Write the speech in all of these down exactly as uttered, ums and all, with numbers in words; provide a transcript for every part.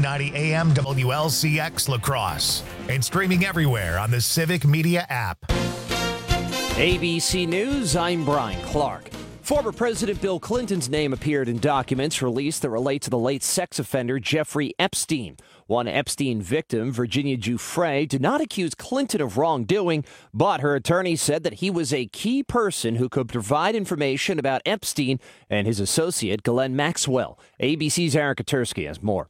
ninety A M W L C X La Crosse and streaming everywhere on the Civic Media app. A B C News, I'm Brian Clark. Former President Bill Clinton's name appeared in documents released that relate to the late sex offender Jeffrey Epstein. One Epstein victim, Virginia Giuffre, did not accuse Clinton of wrongdoing, but her attorney said that he was a key person who could provide information about Epstein and his associate, Ghislaine Maxwell. A B C's Aaron Katersky has more.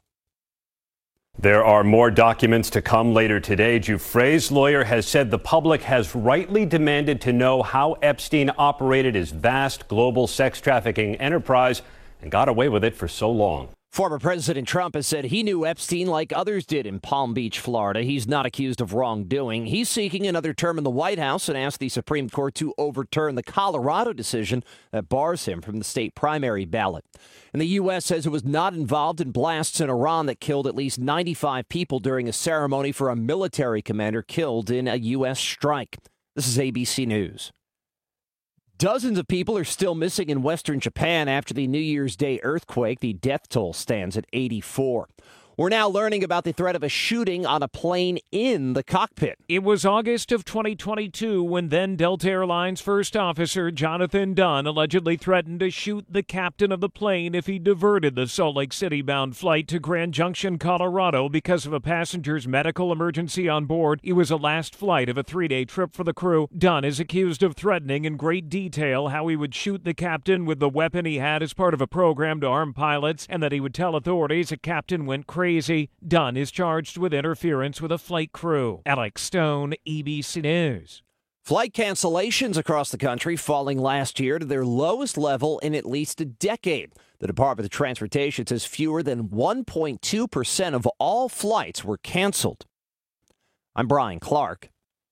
There are more documents to come later today. Giuffre's lawyer has said the public has rightly demanded to know how Epstein operated his vast global sex trafficking enterprise and got away with it for so long. Former President Trump has said he knew Epstein like others did in Palm Beach, Florida. He's not accused of wrongdoing. He's seeking another term in the White House and asked the Supreme Court to overturn the Colorado decision that bars him from the state primary ballot. And the U S says it was not involved in blasts in Iran that killed at least ninety-five people during a ceremony for a military commander killed in a U S strike. This is A B C News. Dozens of people are still missing in western Japan after the New Year's Day earthquake. The death toll stands at eighty-four. We're now learning about the threat of a shooting on a plane in the cockpit. It was August of twenty twenty-two when then Delta Airlines first officer Jonathan Dunn allegedly threatened to shoot the captain of the plane if he diverted the Salt Lake City-bound flight to Grand Junction, Colorado because of a passenger's medical emergency on board. It was a last flight of a three-day trip for the crew. Dunn is accused of threatening in great detail how he would shoot the captain with the weapon he had as part of a program to arm pilots and that he would tell authorities a captain went crazy. Crazy. Dunn is charged with interference with a flight crew. Alex Stone, A B C News. Flight cancellations across the country falling last year to their lowest level in at least a decade. The Department of Transportation says fewer than one point two percent of all flights were canceled. I'm Brian Clark,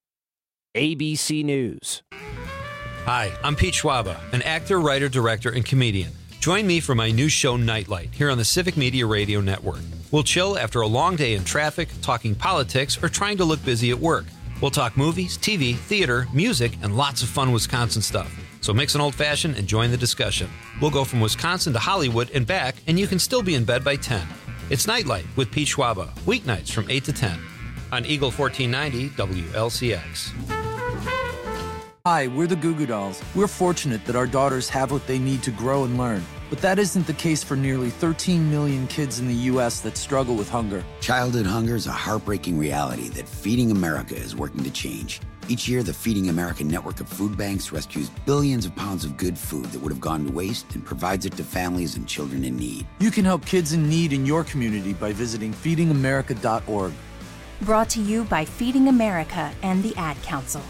A B C News. Hi, I'm Pete Schwaba, an actor, writer, director, and comedian. Join me for my new show, Nightlight, here on the Civic Media Radio Network. We'll chill after a long day in traffic, talking politics, or trying to look busy at work. We'll talk movies, T V, theater, music, and lots of fun Wisconsin stuff. So mix an old-fashioned and join the discussion. We'll go from Wisconsin to Hollywood and back, and you can still be in bed by ten. It's Nightlight with Pete Schwaba, weeknights from eight to ten on Eagle fourteen ninety W L C X. Hi, we're the Goo Goo Dolls. We're fortunate that our daughters have what they need to grow and learn. But that isn't the case for nearly thirteen million kids in the U S that struggle with hunger. Childhood hunger is a heartbreaking reality that Feeding America is working to change. Each year, the Feeding America network of food banks rescues billions of pounds of good food that would have gone to waste and provides it to families and children in need. You can help kids in need in your community by visiting feeding america dot org. Brought to you by Feeding America and the Ad Council.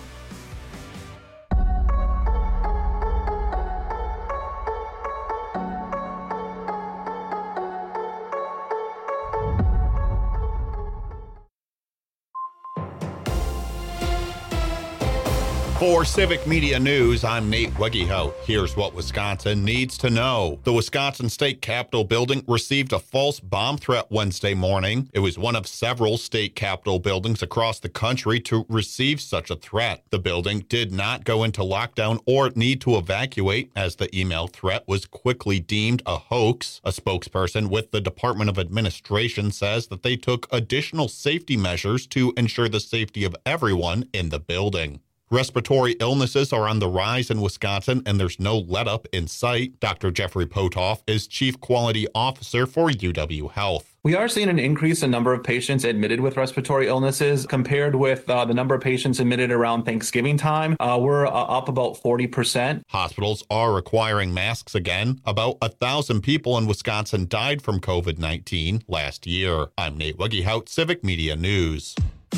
For Civic Media News, I'm Nate Wegehout. Here's what Wisconsin needs to know. The Wisconsin State Capitol building received a false bomb threat Wednesday morning. It was one of several state capitol buildings across the country to receive such a threat. The building did not go into lockdown or need to evacuate, as the email threat was quickly deemed a hoax. A spokesperson with the Department of Administration says that they took additional safety measures to ensure the safety of everyone in the building. Respiratory illnesses are on the rise in Wisconsin, and there's no let-up in sight. Doctor Jeffrey Potoff is Chief Quality Officer for U W Health. We are seeing an increase in number of patients admitted with respiratory illnesses compared with uh, the number of patients admitted around Thanksgiving time. Uh, we're uh, up about forty percent. Hospitals are requiring masks again. About a thousand people in Wisconsin died from COVID nineteen last year. I'm Nate Wegehout, Civic Media News.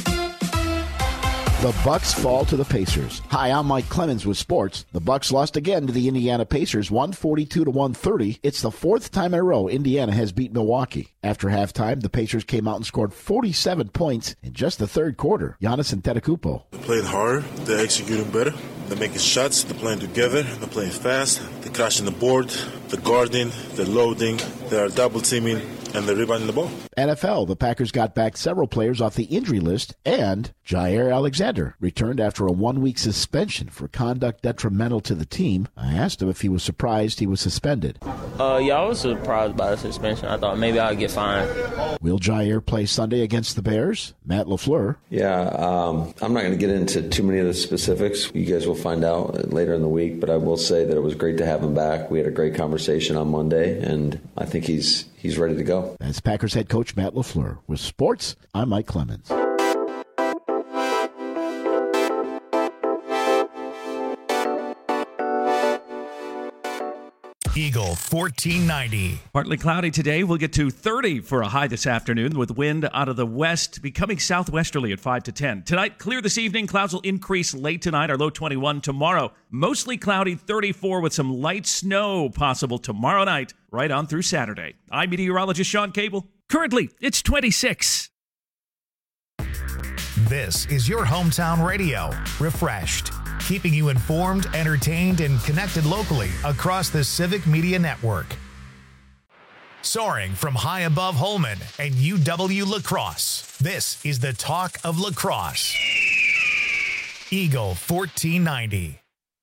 The Bucks fall to the Pacers. Hi, I'm Mike Clemens with sports. The Bucks lost again to the Indiana Pacers, one forty-two to one thirty. It's the fourth time in a row Indiana has beat Milwaukee. After halftime, the Pacers came out and scored forty-seven points in just the third quarter. Giannis Antetokounmpo. They played hard. They're executing better. They're making shots. They're playing together. They're playing fast. They're crashing the board. They're guarding. They're loading. They're double teaming. And they're rebounding the ball. N F L, the Packers got back several players off the injury list, and Jair Alexander returned after a one-week suspension for conduct detrimental to the team. I asked him if he was surprised he was suspended. Uh, yeah, I was surprised by the suspension. I thought maybe I'd get fined. Will Jair play Sunday against the Bears? Matt LaFleur. Yeah, um, I'm not going to get into too many of the specifics. You guys will find out later in the week, but I will say that it was great to have him back. We had a great conversation on Monday, and I think he's he's ready to go. That's Packers head coach Matt LaFleur. With sports, I'm Mike Clemens. Eagle fourteen ninety. Partly cloudy today. We'll get to thirty for a high this afternoon with wind out of the west becoming southwesterly at five to ten. Tonight, clear this evening. Clouds will increase late tonight. Our low twenty-one tomorrow. Mostly cloudy, thirty-four with some light snow possible tomorrow night right on through Saturday. I'm meteorologist Sean Cable. Currently, it's twenty-six. This is your hometown radio. Refreshed. Keeping you informed, entertained, and connected locally across the Civic Media Network. Soaring from high above Holmen and U W La Crosse, this is the talk of La Crosse. Eagle fourteen ninety.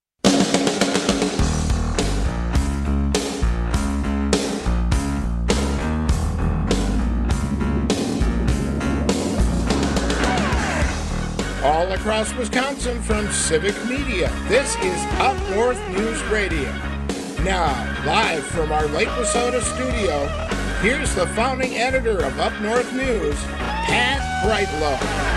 All across Wisconsin from Civic Media, this is Up North News Radio. Now, live from our Lake Wissota studio, here's the founding editor of Up North News, Pat Brightlow.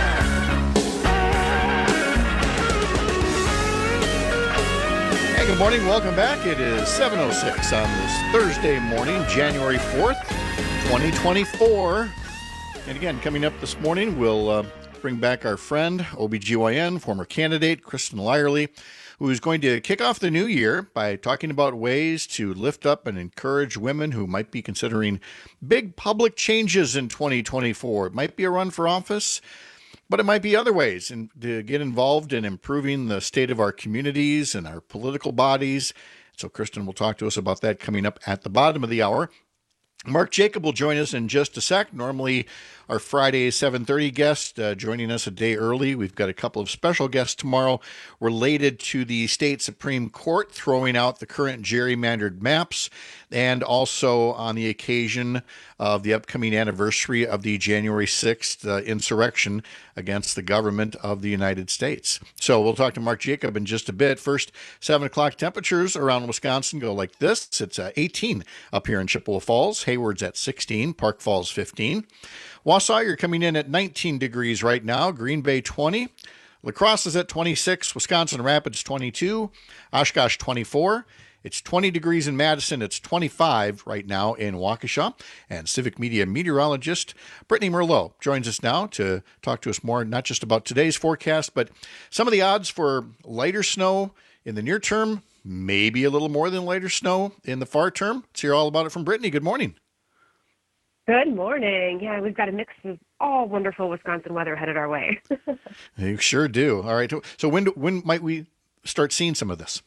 Hey, good morning. Welcome back. It is seven oh six on this Thursday morning, January fourth, twenty twenty-four. And again, coming up this morning, we'll uh, bring back our friend, O B G Y N, former candidate, Kristen Lyerly, who is going to kick off the new year by talking about ways to lift up and encourage women who might be considering big public changes in twenty twenty-four. It might be a run for office, but it might be other ways and to get involved in improving the state of our communities and our political bodies. So Kristen will talk to us about that coming up at the bottom of the hour. Mark Jacob will join us in just a sec. Normally, our Friday seven thirty guest uh, joining us a day early. We've got a couple of special guests tomorrow related to the state Supreme Court throwing out the current gerrymandered maps, and also on the occasion of the upcoming anniversary of the January sixth uh, insurrection against the government of the United States. So we'll talk to Mark Jacob in just a bit. First, seven o'clock temperatures around Wisconsin go like this. It's uh, eighteen up here in Chippewa Falls. Hayward's at sixteen. Park Falls fifteen. Wausau, you're coming in at nineteen degrees right now. Green Bay twenty. La Crosse is at twenty-six. Wisconsin Rapids twenty-two. Oshkosh twenty-four. It's twenty degrees in Madison. It's twenty-five right now in Waukesha. And Civic Media meteorologist Brittany Merlot joins us now to talk to us more, not just about today's forecast, but some of the odds for lighter snow in the near term, maybe a little more than lighter snow in the far term. Let's hear all about it from Brittany. Good morning. Good morning. Yeah, we've got a mix of all wonderful Wisconsin weather headed our way. You sure do. All right. So when when might we start seeing some of this?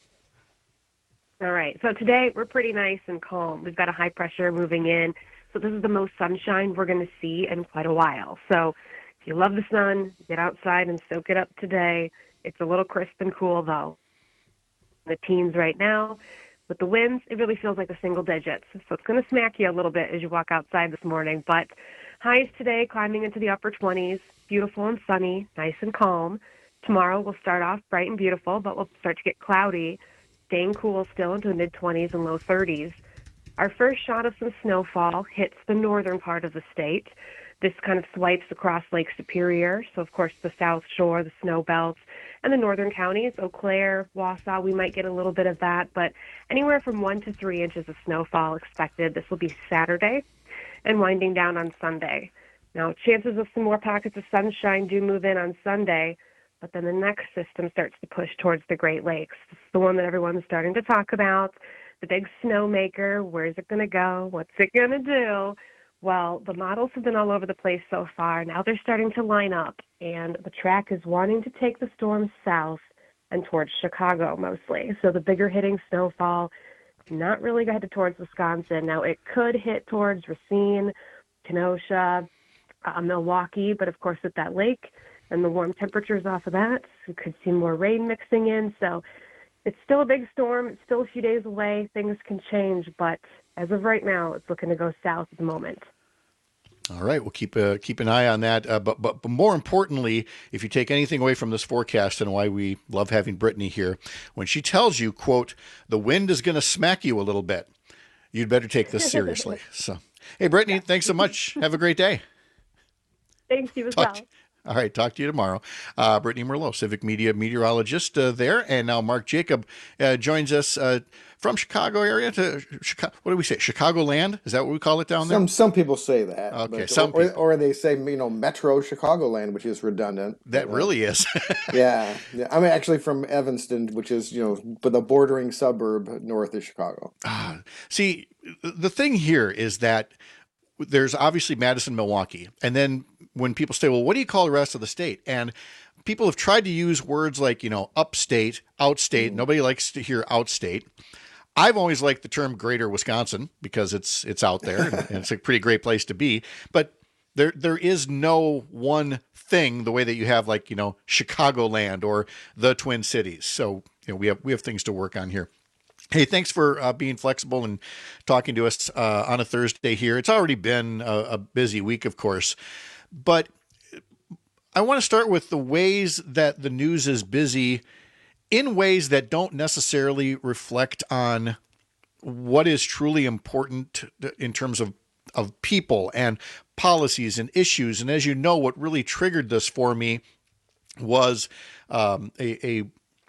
All right. So today we're pretty nice and calm. We've got a high pressure moving in. So this is the most sunshine we're going to see in quite a while. So if you love the sun, get outside and soak it up today. It's a little crisp and cool, though. The teens right now. With the winds, it really feels like the single digits. So it's going to smack you a little bit as you walk outside this morning. But highs today climbing into the upper twenties, beautiful and sunny, nice and calm. Tomorrow we'll start off bright and beautiful, but we'll start to get cloudy, staying cool still into the mid-twenties and low thirties. Our first shot of some snowfall hits the northern part of the state. This kind of swipes across Lake Superior, so of course the South Shore, the snow belts, and the northern counties, Eau Claire, Wausau, we might get a little bit of that, but anywhere from one to three inches of snowfall expected. This will be Saturday and winding down on Sunday. Now, chances of some more pockets of sunshine do move in on Sunday, but then the next system starts to push towards the Great Lakes. This is the one that everyone's starting to talk about, the big snowmaker. Where's it going to go? What's it going to do? Well, the models have been all over the place so far. Now they're starting to line up, and the track is wanting to take the storm south and towards Chicago mostly. So the bigger hitting snowfall, not really headed towards Wisconsin. Now it could hit towards Racine, Kenosha, uh, Milwaukee, but of course with that lake and the warm temperatures off of that, we could see more rain mixing in. So it's still a big storm. It's still a few days away. Things can change, but as of right now, it's looking to go south at the moment. All right, we'll keep uh, keep an eye on that. Uh, but, but but more importantly, if you take anything away from this forecast and why we love having Brittany here, when she tells you, quote, the wind is going to smack you a little bit, you'd better take this seriously. So, hey, Brittany, thanks so much. Have a great day. Thanks, you as Talk well. to- All right, talk to you tomorrow. Uh, Brittany Merlot, Civic Media meteorologist uh, there. And now Mark Jacob uh, joins us uh, from Chicago area to Chicago. What do we say? Chicagoland? Is that what we call it down there? Some some people say that. Okay, but, some or, people. or they say, you know, Metro Chicagoland, which is redundant. That But, uh, really is. yeah, yeah. I'm actually from Evanston, which is, you know, but the bordering suburb north of Chicago. Ah, see, the thing here is that there's obviously Madison, Milwaukee. And then when people say, well, what do you call the rest of the state? And people have tried to use words like, you know, upstate, outstate. Mm. Nobody likes to hear outstate. I've always liked the term Greater Wisconsin because it's it's out there and, and it's a pretty great place to be. But there there is no one thing the way that you have like, you know, Chicagoland or the Twin Cities. So, you know, we have we have things to work on here. Hey, thanks for uh, being flexible and talking to us uh, on a Thursday here. It's already been a, a busy week, of course, but I want to start with the ways that the news is busy in ways that don't necessarily reflect on what is truly important in terms of, of people and policies and issues. And as you know, what really triggered this for me was um, a, a,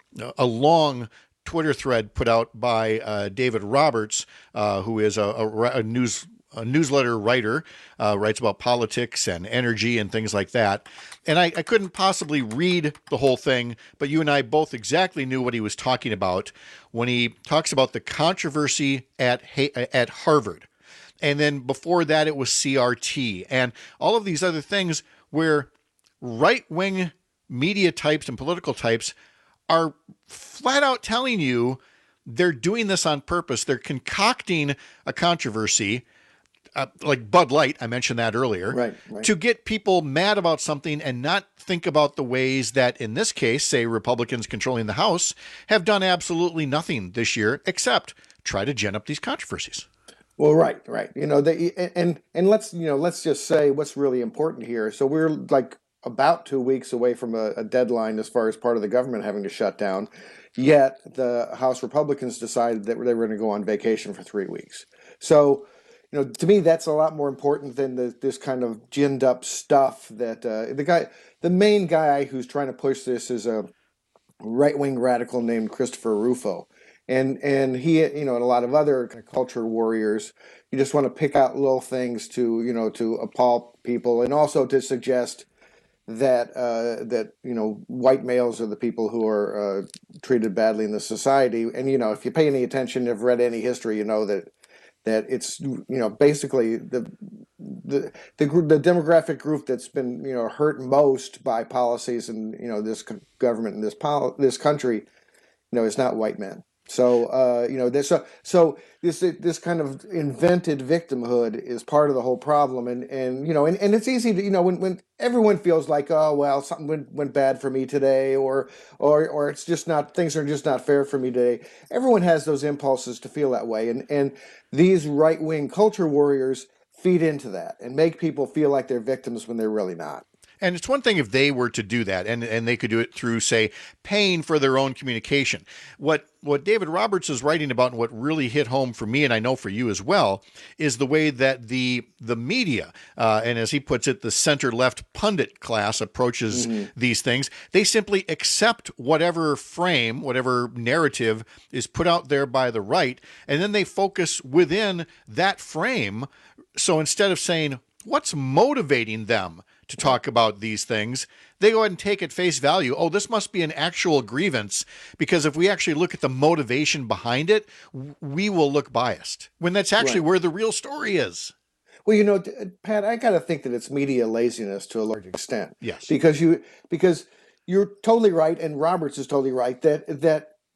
a long Twitter thread put out by uh, David Roberts, uh, who is a, a, a news a newsletter writer, uh, writes about politics and energy and things like that. And I, I couldn't possibly read the whole thing, but you and I both exactly knew what he was talking about when he talks about the controversy at at Harvard. And then before that, it was C R T and all of these other things where right-wing media types and political types are flat out telling you they're doing this on purpose. They're concocting a controversy, uh, like Bud Light, I mentioned that earlier, right, right. to get people mad about something and not think about the ways that, in this case, say Republicans controlling the House, have done absolutely nothing this year except try to gin up these controversies. Well, right, right. You know, they, and and let's you know let's just say what's really important here. So we're like about two weeks away from a, a deadline as far as part of the government having to shut down. Yet the House Republicans decided that they were going to go on vacation for three weeks. So, you know, to me, that's a lot more important than the, this kind of ginned up stuff that uh, the guy, the main guy who's trying to push this is a right-wing radical named Christopher Rufo. And and he, you know, and a lot of other kind of culture warriors, you just want to pick out little things to, you know, to appall people and also to suggest that uh, that you know white males are the people who are uh, treated badly in the society. And you know, if you pay any attention, have read any history, you know that that it's you know basically the the the, group, the demographic group that's been you know hurt most by policies and you know this government and this pol- this country, you know, is not white men. So uh, you know this. So, so this this kind of invented victimhood is part of the whole problem, and and you know, and, and it's easy to you know when, when everyone feels like oh well something went, went bad for me today, or or or it's just not things are just not fair for me today. Everyone has those impulses to feel that way, and and these right wing culture warriors feed into that and make people feel like they're victims when they're really not. And it's one thing if they were to do that, and, and they could do it through, say, paying for their own communication. What what David Roberts is writing about and what really hit home for me, and I know for you as well, is the way that the the media, uh, and as he puts it, the center-left pundit class approaches mm-hmm. these things. They simply accept whatever frame, whatever narrative is put out there by the right, and then they focus within that frame. So instead of saying, what's motivating them to talk about these things, they go ahead and take at face value, oh, this must be an actual grievance, because if we actually look at the motivation behind it, we will look biased, when that's actually right. where the real story is. Well, you know, Pat, I got to think that it's media laziness to a large extent. Yes. Because you because you're totally right, and Roberts is totally right, that that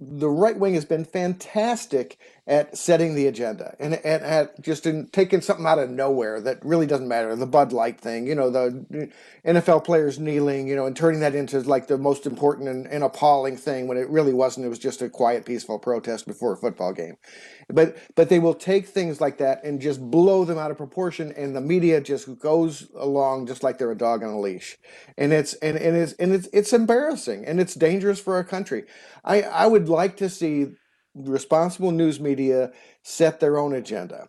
the right wing has been fantastic at setting the agenda and, and at just in taking something out of nowhere that really doesn't matter. The Bud Light thing, you know, the N F L players kneeling, you know, and turning that into like the most important and, and appalling thing when it really wasn't. It was just a quiet, peaceful protest before a football game. But but they will take things like that and just blow them out of proportion, and the media just goes along just like they're a dog on a leash. And it's and, and it's and it's it's embarrassing, and it's dangerous for our country. I, I would like to see responsible news media set their own agenda.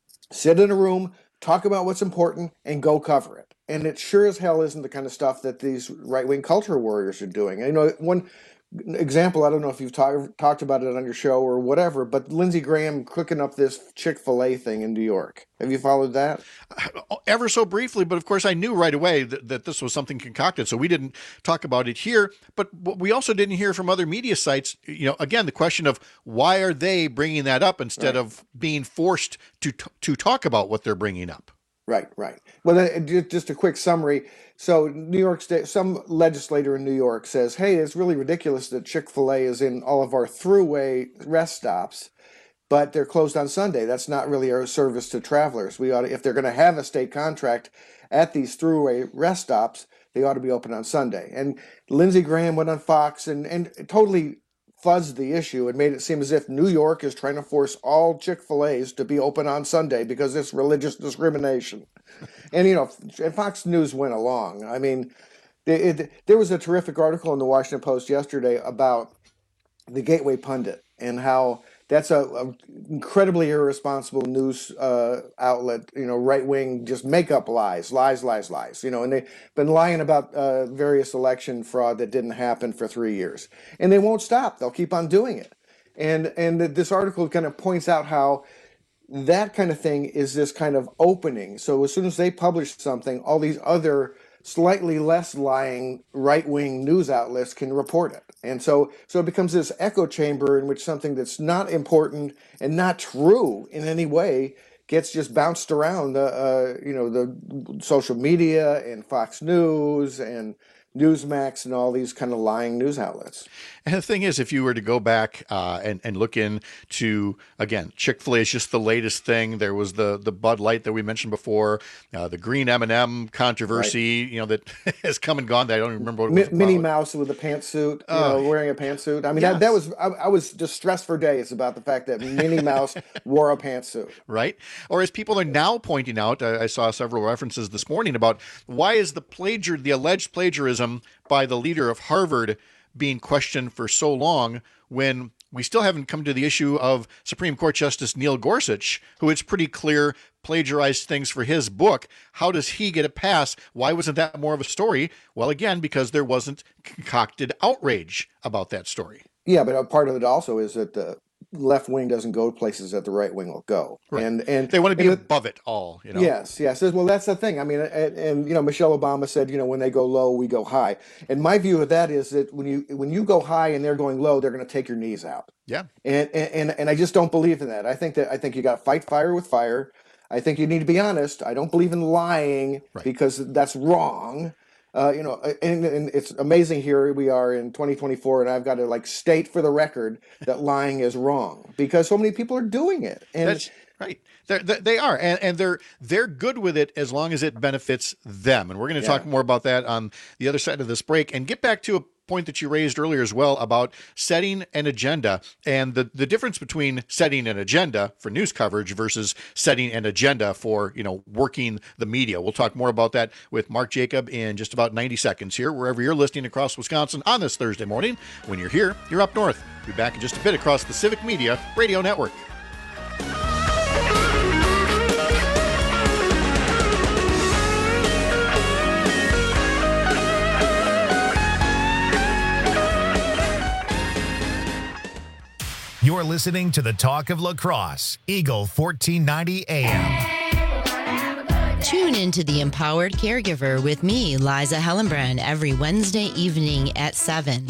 Sit in a room, talk about what's important, and go cover it. And it sure as hell isn't the kind of stuff that these right-wing culture warriors are doing. You know, one example, I don't know if you've talk, talked about it on your show or whatever, but Lindsey Graham cooking up this Chick-fil-A thing in New York. Have you followed that? Ever so briefly, but of course I knew right away that, that this was something concocted, so we didn't talk about it here. But we also didn't hear from other media sites, you know, again, the question of why are they bringing that up instead right. of being forced to to talk about what they're bringing up? Right, right. Well, just a quick summary. So New York State, some legislator in New York says, hey, it's really ridiculous that Chick-fil-A is in all of our throughway rest stops, but they're closed on Sunday. That's not really our service to travelers. We ought to, if they're going to have a state contract at these throughway rest stops, they ought to be open on Sunday. And Lindsey Graham went on Fox and, and totally fuzzed the issue and made it seem as if New York is trying to force all Chick-fil-A's to be open on Sunday because it's religious discrimination. And, you know, and Fox News went along. I mean, it, it, there was a terrific article in the Washington Post yesterday about the Gateway Pundit and how that's a, a incredibly irresponsible news uh, outlet, you know, right-wing, just make up lies, lies, lies, lies, you know, and they've been lying about uh, various election fraud that didn't happen for three years. And they won't stop. They'll keep on doing it. And, and this article kind of points out how that kind of thing is this kind of opening. So as soon as they publish something, all these other slightly less lying right-wing news outlets can report it. And so so it becomes this echo chamber in which something that's not important and not true in any way gets just bounced around the uh, you know the social media and Fox News and Newsmax and all these kind of lying news outlets. And the thing is, if you were to go back uh, and, and look into, again, Chick-fil-A is just the latest thing. There was the the Bud Light that we mentioned before, uh, the green M and M controversy, right. you know, that has come and gone. That I don't even remember what it was M- Minnie about. Mouse with a pantsuit, you uh, know, wearing a pantsuit. I mean, yes. that, that was, I, I was distressed for days about the fact that Minnie Mouse wore a pantsuit. Right. Or as people are now pointing out, I, I saw several references this morning about why is the plagiar, the alleged plagiarism by the leader of Harvard being questioned for so long when we still haven't come to the issue of Supreme Court Justice Neil Gorsuch, who it's pretty clear plagiarized things for his book. How does he get a pass? Why wasn't that more of a story? Well, again, because there wasn't concocted outrage about that story. Yeah, but a part of it also is that the left wing doesn't go places that the right wing will go, right. and and they want to be and above it all. You know? Yes, yes. Well, that's the thing. I mean, and, and you know, Michelle Obama said, you know, when they go low, we go high. And my view of that is that when you when you go high and they're going low, they're going to take your knees out. Yeah. And and and I just don't believe in that. I think that I think you got to fight fire with fire. I think you need to be honest. I don't believe in lying right. because that's wrong. Uh, you know, and, and it's amazing. Here we are in twenty twenty-four, and I've got to like state for the record that lying is wrong because so many people are doing it. And that's right. They're, they are, and, and they're they're good with it as long as it benefits them. And we're going to yeah. talk more about that on the other side of this break, and get back to a point that you raised earlier as well about setting an agenda and the, the difference between setting an agenda for news coverage versus setting an agenda for, you know, working the media. We'll talk more about that with Mark Jacob in just about ninety seconds here, wherever you're listening across Wisconsin on this Thursday morning. When you're here, you're up north. We'll be back in just a bit across the Civic Media Radio Network. You're listening to the Talk of La Crosse, Eagle fourteen ninety A M. Tune into The Empowered Caregiver with me, Liza Hellenbrand, every Wednesday evening at seven.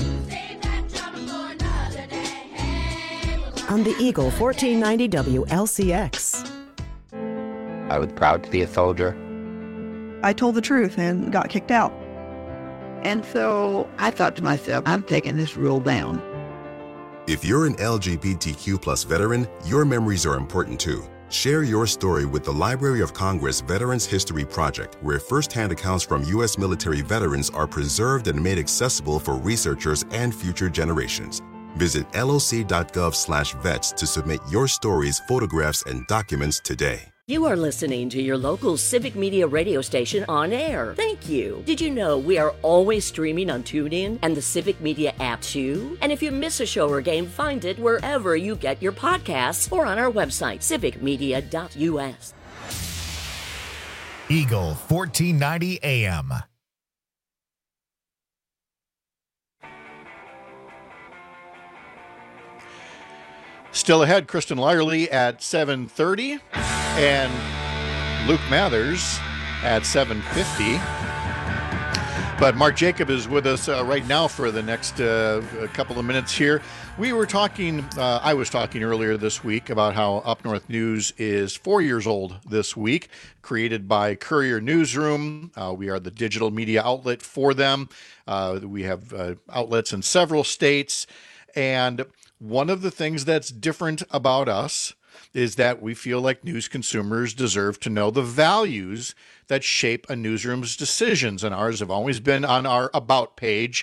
On the Eagle fourteen ninety W L C X. I was proud to be a soldier. I told the truth and got kicked out. And so I thought to myself, I'm taking this rule down. If you're an L G B T Q plus veteran, your memories are important too. Share your story with the Library of Congress Veterans History Project, where firsthand accounts from U S military veterans are preserved and made accessible for researchers and future generations. Visit loc.gov slash vets to submit your stories, photographs, and documents today. You are listening to your local Civic Media radio station on air. Thank you. Did you know we are always streaming on TuneIn and the Civic Media app too? And if you miss a show or game, find it wherever you get your podcasts or on our website, civic media dot u s. Eagle fourteen ninety A M. Still ahead, Kristen Lyerly at seven thirty and Luke Mathers at seven fifty. But Mark Jacob is with us uh, right now for the next uh, couple of minutes here. We were talking, uh, I was talking earlier this week about how Up North News is four years old this week, created by Courier Newsroom. Uh, we are the digital media outlet for them. Uh, we have uh, outlets in several states. And one of the things that's different about us is that we feel like news consumers deserve to know the values that shape a newsroom's decisions. And ours have always been on our About page,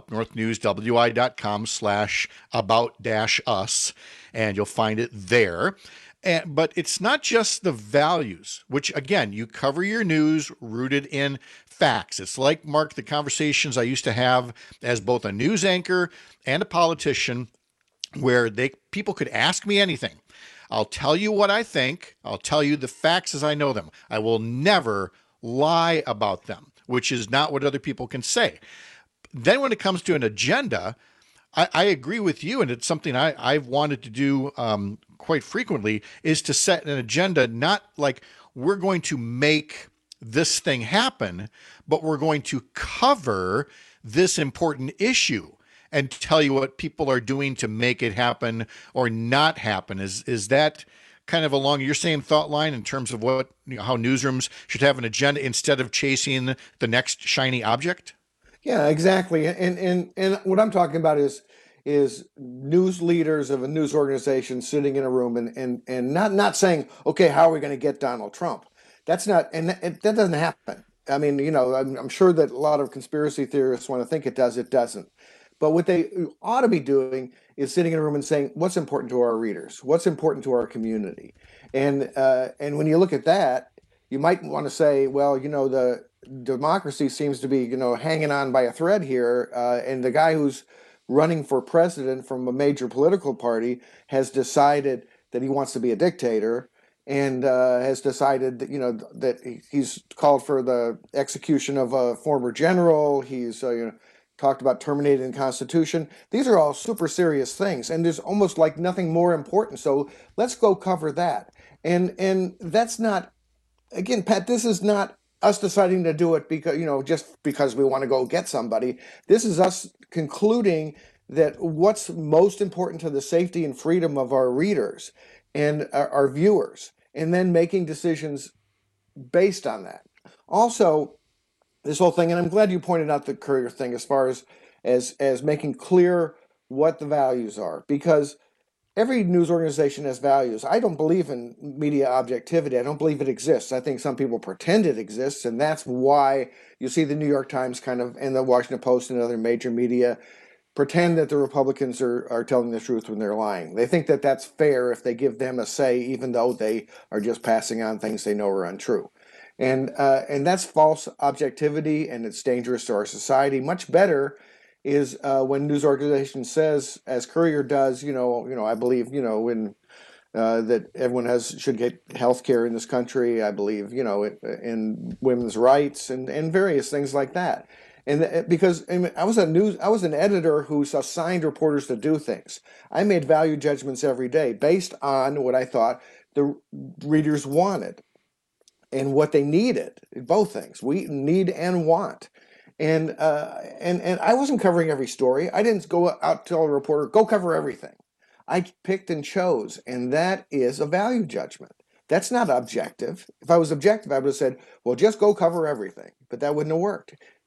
upnorthnewswi.com slash about dash us, and you'll find it there. And, but it's not just the values, which, again, you cover your news rooted in facts. It's like, Mark, the conversations I used to have as both a news anchor and a politician, where they people could ask me anything. I'll tell you what I think. I'll tell you the facts as I know them. I will never lie about them, which is not what other people can say. Then when it comes to an agenda, I, I agree with you, and it's something I, I've wanted to do um, quite frequently, is to set an agenda, not like we're going to make this thing happen, but we're going to cover this important issue and tell you what people are doing to make it happen or not happen. Is is that kind of along your same thought line in terms of what, you know, how newsrooms should have an agenda instead of chasing the next shiny object? Yeah, exactly. And and and what I'm talking about is is news leaders of a news organization sitting in a room and and and not not saying, okay, how are we going to get Donald Trump? That's not, and that, that doesn't happen. I mean, you know, I'm, I'm sure that a lot of conspiracy theorists want to think it does. It doesn't. But what they ought to be doing is sitting in a room and saying, what's important to our readers? What's important to our community? And uh, and when you look at that, you might want to say, well, you know, the democracy seems to be, you know, hanging on by a thread here. Uh, and the guy who's running for president from a major political party has decided that he wants to be a dictator, and uh, has decided that, you know, that he's called for the execution of a former general. He's, uh, you know, talked about terminating the Constitution. These are all super serious things, and there's almost like nothing more important. So let's go cover that. And and that's not, again, Pat, this is not us deciding to do it because, you know, just because we want to go get somebody. This is us concluding that what's most important to the safety and freedom of our readers and our, our viewers, and then making decisions based on that. Also, this whole thing, and I'm glad you pointed out the Courier thing as far as, as as making clear what the values are, because every news organization has values. I don't believe in media objectivity. I don't believe it exists. I think some people pretend it exists, and that's why you see the New York Times kind of, and the Washington Post and other major media pretend that the Republicans are, are telling the truth when they're lying. They think that that's fair if they give them a say, even though they are just passing on things they know are untrue. And uh, and that's false objectivity, and it's dangerous to our society. Much better is uh, when news organization says, as Courier does, you know, you know, I believe, you know, when uh, that everyone has should get health care in this country. I believe, you know, in women's rights and, and various things like that. And because I, mean, I was a news, I was an editor who assigned reporters to do things. I made value judgments every day based on what I thought the readers wanted and what they needed. Both things, we need and want. And uh, and and I wasn't covering every story. I didn't go out tell a reporter, go cover everything. I picked and chose, and that is a value judgment. That's not objective. If I was objective, I would have said, well, just go cover everything. But that wouldn't have worked.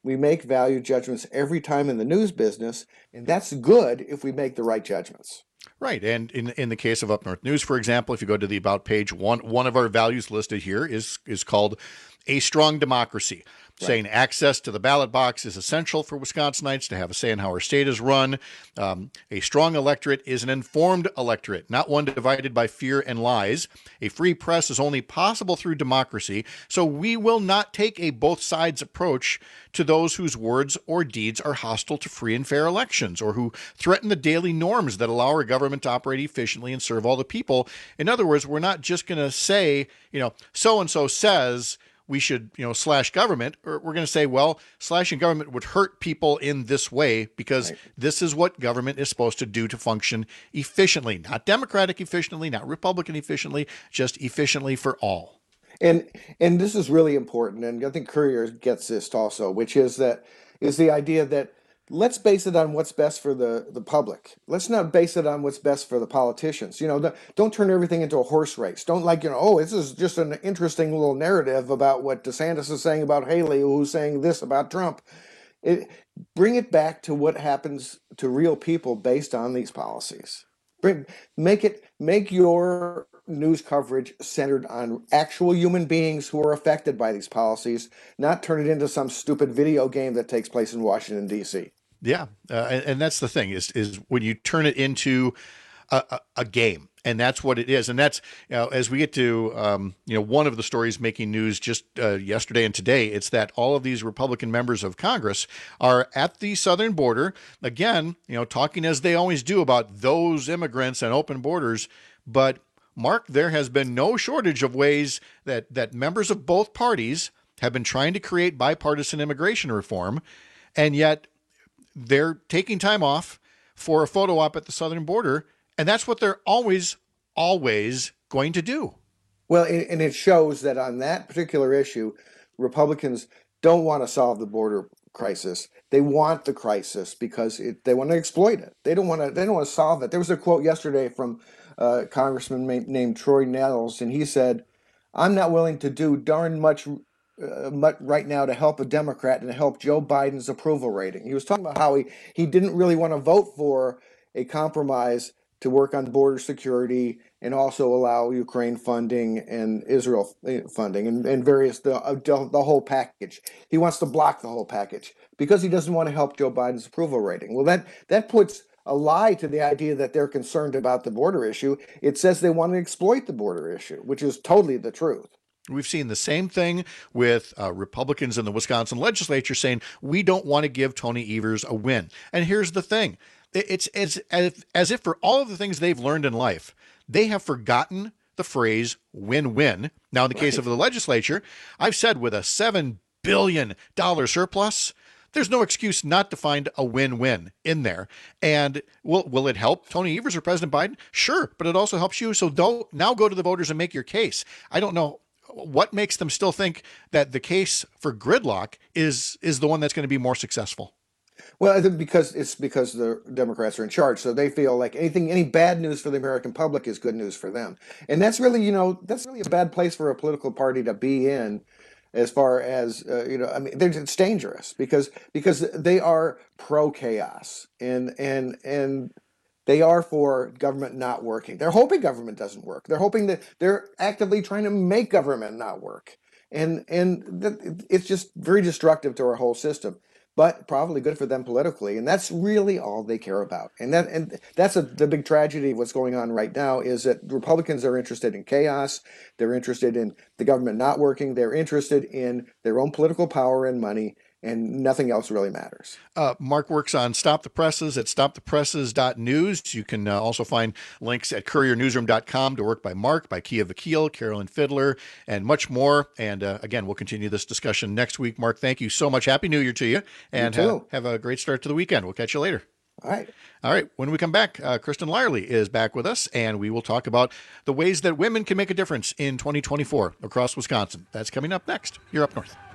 We make value judgments every time in the news business, and that's good if we make the right judgments. Right. And in in the case of Up North News, for example, if you go to the About page, one one of our values listed here is is called a strong democracy, right. Saying access to the ballot box is essential for Wisconsinites to have a say in how our state is run. Um, a strong electorate is an informed electorate, not one divided by fear and lies. A free press is only possible through democracy, so we will not take a both sides approach to those whose words or deeds are hostile to free and fair elections or who threaten the daily norms that allow our government to operate efficiently and serve all the people. In other words, we're not just going to say, you know, so-and-so says we should, you know, slash government, or we're going to say, well, slashing government would hurt people in this way because right. This is what government is supposed to do to function efficiently, not Democratic efficiently, not Republican efficiently, just efficiently for all. And and this is really important, and I think Courier gets this also, which is that is the idea that let's base it on what's best for the, the public. Let's not base it on what's best for the politicians. You know, the, don't turn everything into a horse race. Don't like, you know, oh, this is just an interesting little narrative about what DeSantis is saying about Haley, who's saying this about Trump. It, bring it back to what happens to real people based on these policies. Bring, make it, make your news coverage centered on actual human beings who are affected by these policies, not turn it into some stupid video game that takes place in Washington, D C. Yeah, uh, and, and that's the thing is is when you turn it into a, a, a game, and that's what it is. And that's, you know, as we get to, um, you know, one of the stories making news just uh, yesterday and today, it's that all of these Republican members of Congress are at the southern border, again, you know, talking as they always do about those immigrants and open borders. But Mark, there has been no shortage of ways that, that members of both parties have been trying to create bipartisan immigration reform, and yet they're taking time off for a photo op at the southern border, and that's what they're always, always going to do. Well, and it shows that on that particular issue, Republicans don't want to solve the border crisis. They want the crisis because it, they want to exploit it. They don't want to. They don't want to solve it. There was a quote yesterday from a congressman named Troy Nehls, and he said, "I'm not willing to do darn much." Uh, much right now to help a Democrat and to help Joe Biden's approval rating. He was talking about how he, he didn't really want to vote for a compromise to work on border security and also allow Ukraine funding and Israel funding and, and various, the, the whole package. He wants to block the whole package because he doesn't want to help Joe Biden's approval rating. Well, that, that puts a lie to the idea that they're concerned about the border issue. It says they want to exploit the border issue, which is totally the truth. We've seen the same thing with uh, Republicans in the Wisconsin legislature saying, we don't want to give Tony Evers a win. And here's the thing. It's, it's as if, as if for all of the things they've learned in life, they have forgotten the phrase win-win. Now, in the case right. of the legislature, I've said with a seven billion dollars surplus, there's no excuse not to find a win-win in there. And will will it help Tony Evers or President Biden? Sure, but it also helps you. So don't now go to the voters and make your case. I don't know what makes them still think that the case for gridlock is is the one that's going to be more successful. Well, I think because it's because the Democrats are in charge, so they feel like anything, any bad news for the American public is good news for them, and that's really, you know, that's really a bad place for a political party to be in, as far as uh, you know. I mean, it's dangerous because because they are pro chaos and and and. They are for government not working. They're hoping government doesn't work. They're hoping that they're actively trying to make government not work. And and th- it's just very destructive to our whole system, but probably good for them politically. And that's really all they care about. And that and that's a, the big tragedy of what's going on right now is that Republicans are interested in chaos. They're interested in the government not working. They're interested in their own political power and money. And nothing else really matters. Uh, Mark works on Stop the Presses at stop the presses dot news. You can uh, also find links at courier newsroom dot com to work by Mark, by Kia Vakil, Carolyn Fiddler, and much more. And uh, again, we'll continue this discussion next week. Mark, thank you so much. Happy New Year to you. And you too. Uh, have a great start to the weekend. We'll catch you later. All right. All right. When we come back, uh, Kristen Lyerly is back with us, and we will talk about the ways that women can make a difference in twenty twenty-four across Wisconsin. That's coming up next. You're Up North.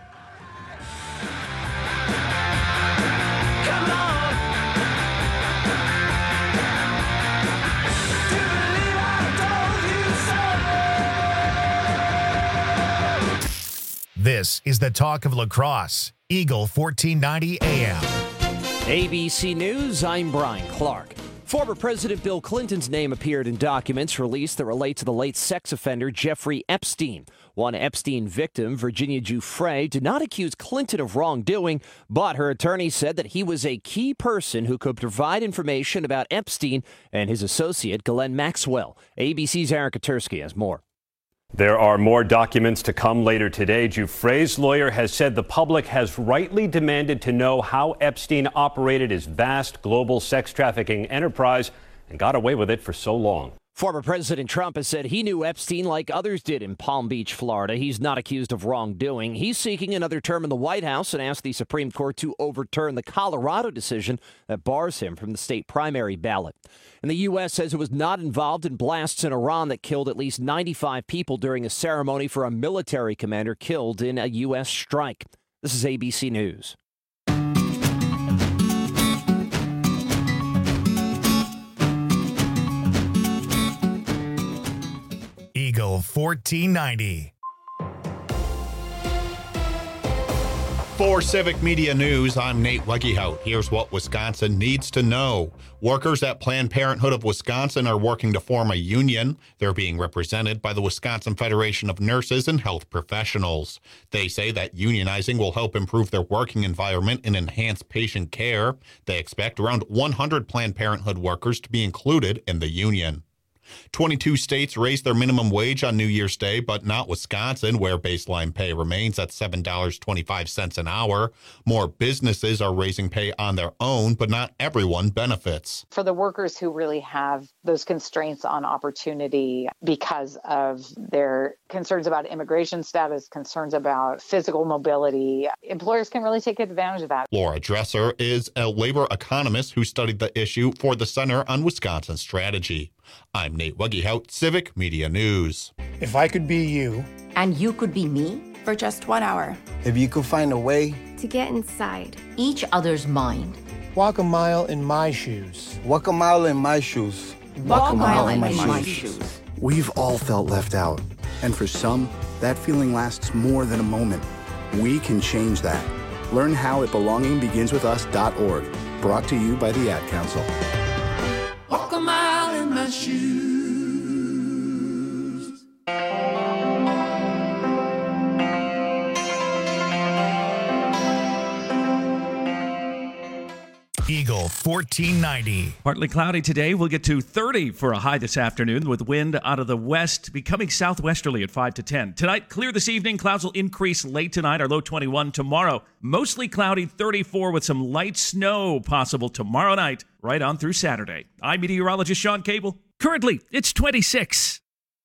This This is the talk of La Crosse, Eagle fourteen ninety A M. A B C News, I'm Brian Clark. Former President Bill Clinton's name appeared in documents released that relate to the late sex offender Jeffrey Epstein. One Epstein victim, Virginia Giuffre, did not accuse Clinton of wrongdoing, but her attorney said that he was a key person who could provide information about Epstein and his associate, Ghislaine Maxwell. A B C's Aaron Katersky has more. There are more documents to come later today. Giuffre's lawyer has said the public has rightly demanded to know how Epstein operated his vast global sex trafficking enterprise and got away with it for so long. Former President Trump has said he knew Epstein like others did in Palm Beach, Florida. He's not accused of wrongdoing. He's seeking another term in the White House and asked the Supreme Court to overturn the Colorado decision that bars him from the state primary ballot. And the U S says it was not involved in blasts in Iran that killed at least ninety-five people during a ceremony for a military commander killed in a U S strike. This is A B C News. Eagle fourteen ninety. For Civic Media News, I'm Nate Weggehout. Here's what Wisconsin needs to know. Workers at Planned Parenthood of Wisconsin are working to form a union. They're being represented by the Wisconsin Federation of Nurses and Health Professionals. They say that unionizing will help improve their working environment and enhance patient care. They expect around one hundred Planned Parenthood workers to be included in the union. twenty-two states raised their minimum wage on New Year's Day, but not Wisconsin, where baseline pay remains at seven dollars and twenty-five cents an hour. More businesses are raising pay on their own, but not everyone benefits. For the workers who really have those constraints on opportunity because of their concerns about immigration status, concerns about physical mobility, employers can really take advantage of that. Laura Dresser is a labor economist who studied the issue for the Center on Wisconsin Strategy. I'm Nate Weggehout, Civic Media News. If I could be you. And you could be me? For just one hour. If you could find a way to get inside each other's mind. Walk a mile in my shoes. Walk a mile in my shoes. Walk, Walk a mile, mile in, in my, my shoes. shoes. We've all felt left out. And for some, that feeling lasts more than a moment. We can change that. Learn how at belonging begins with us dot org. Brought to you by the Ad Council. Walk a mile in my shoes. Eagle fourteen ninety. Partly cloudy today. We'll get to thirty for a high this afternoon with wind out of the west becoming southwesterly at five to ten. Tonight, clear this evening. Clouds will increase late tonight. Our low twenty-one tomorrow. Mostly cloudy thirty-four with some light snow possible tomorrow night right on through Saturday. I'm meteorologist Sean Cable. Currently, it's twenty-six.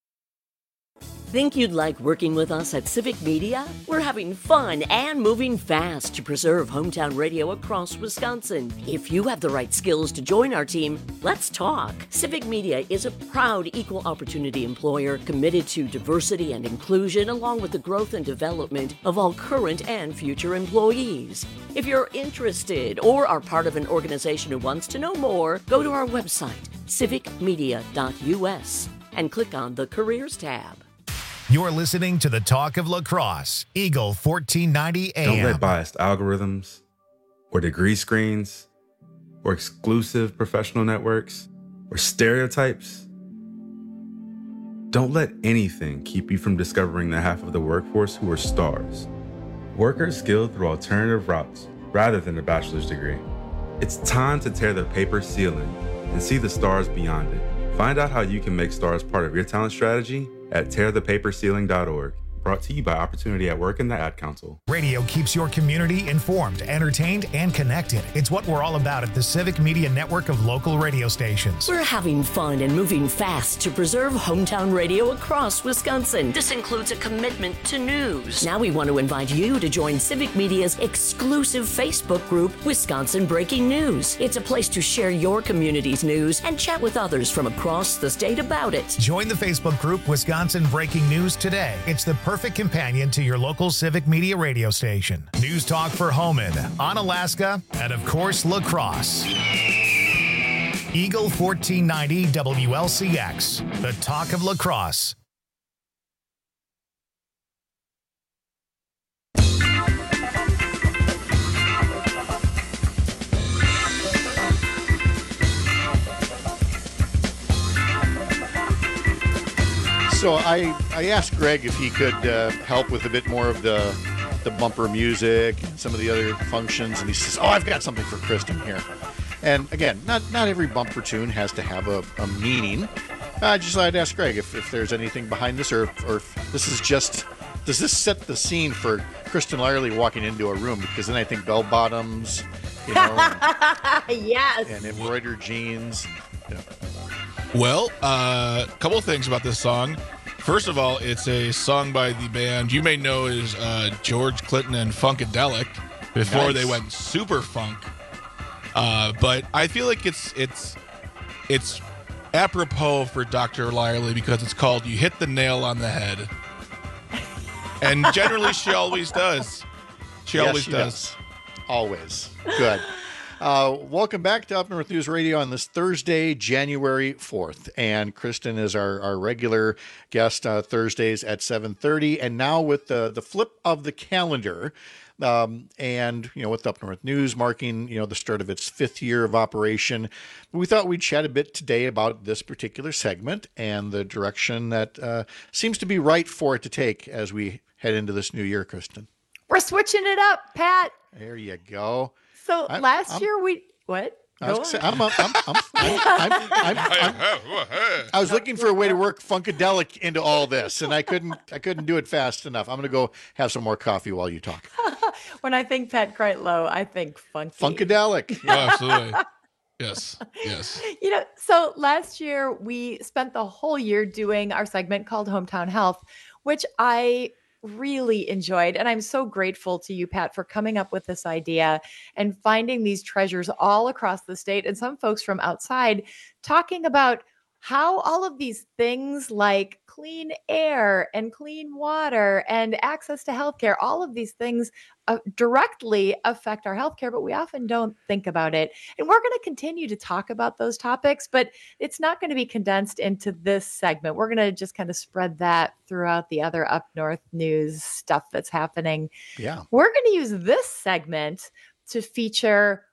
Think you'd like working with us at Civic Media? We're having fun and moving fast to preserve hometown radio across Wisconsin. If you have the right skills to join our team, let's talk. Civic Media is a proud equal opportunity employer committed to diversity and inclusion along with the growth and development of all current and future employees. If you're interested or are part of an organization who wants to know more, go to our website, civic media dot u s, and click on the Careers tab. You're listening to the Talk of La Crosse, Eagle fourteen ninety A M. Don't let biased algorithms or degree screens or exclusive professional networks or stereotypes. Don't let anything keep you from discovering the half of the workforce who are stars. Workers skilled through alternative routes rather than a bachelor's degree. It's time to tear the paper ceiling and see the stars beyond it. Find out how you can make stars part of your talent strategy at tear the paper ceiling dot org. Brought to you by Opportunity at Work and the Ad Council. Radio keeps your community informed, entertained, and connected. It's what we're all about at the Civic Media Network of local radio stations. We're having fun and moving fast to preserve hometown radio across Wisconsin. This includes a commitment to news. Now we want to invite you to join Civic Media's exclusive Facebook group, Wisconsin Breaking News. It's a place to share your community's news and chat with others from across the state about it. Join the Facebook group, Wisconsin Breaking News today. It's the perfect companion to your local Civic Media radio station. News talk for Homan, Onalaska, and of course, La Crosse. Eagle fourteen ninety W L C X, the talk of La Crosse. So I, I asked Greg if he could uh, help with a bit more of the the bumper music and some of the other functions, and he says, "Oh, I've got something for Kristen here." And again, not not every bumper tune has to have a, a meaning. I just thought I'd ask Greg if, if there's anything behind this, or or if this is just, does this set the scene for Kristen Lyerly walking into a room? Because then I think bell bottoms, you know, and, yes, and embroidered jeans. You know. Well, a uh, couple of things about this song. First of all, it's a song by the band you may know as uh, George Clinton and Funkadelic before Nice. they went super funk. Uh, but I feel like it's it's it's apropos for Doctor Lyerly because it's called "You Hit the Nail on the Head," and generally she always does. She Yes, always she does. does. Always. Good. Uh, welcome back to Up North News Radio on this Thursday, January fourth. And Kristen is our, our regular guest uh, Thursdays at seven thirty. And now with the, the flip of the calendar, um, and, you know, with Up North News marking, you know, the start of its fifth year of operation, we thought we'd chat a bit today about this particular segment and the direction that uh, seems to be right for it to take as we head into this new year, Kristen. We're switching it up, Pat. There you go. So I'm- last I'm- year we what? I was, Go gonna say, on. I'm, I'm, I'm, I'm, I'm, I'm, I'm, I was looking for a way to work Funkadelic into all this, and I couldn't. I couldn't do it fast enough. I'm going to go have some more coffee while you talk. When I think Pat Kreitlow, I think funky. Funkadelic. Oh, absolutely. Yes. Yes. You know, so last year we spent the whole year doing our segment called Hometown Health, which I really enjoyed. And I'm so grateful to you, Pat, for coming up with this idea and finding these treasures all across the state and some folks from outside talking about how all of these things like clean air and clean water and access to healthcare, all of these things uh, directly affect our healthcare, but we often don't think about it. And we're going to continue to talk about those topics, but it's not going to be condensed into this segment. We're going to just kind of spread that throughout the other Up North News stuff that's happening. Yeah. We're going to use this segment to feature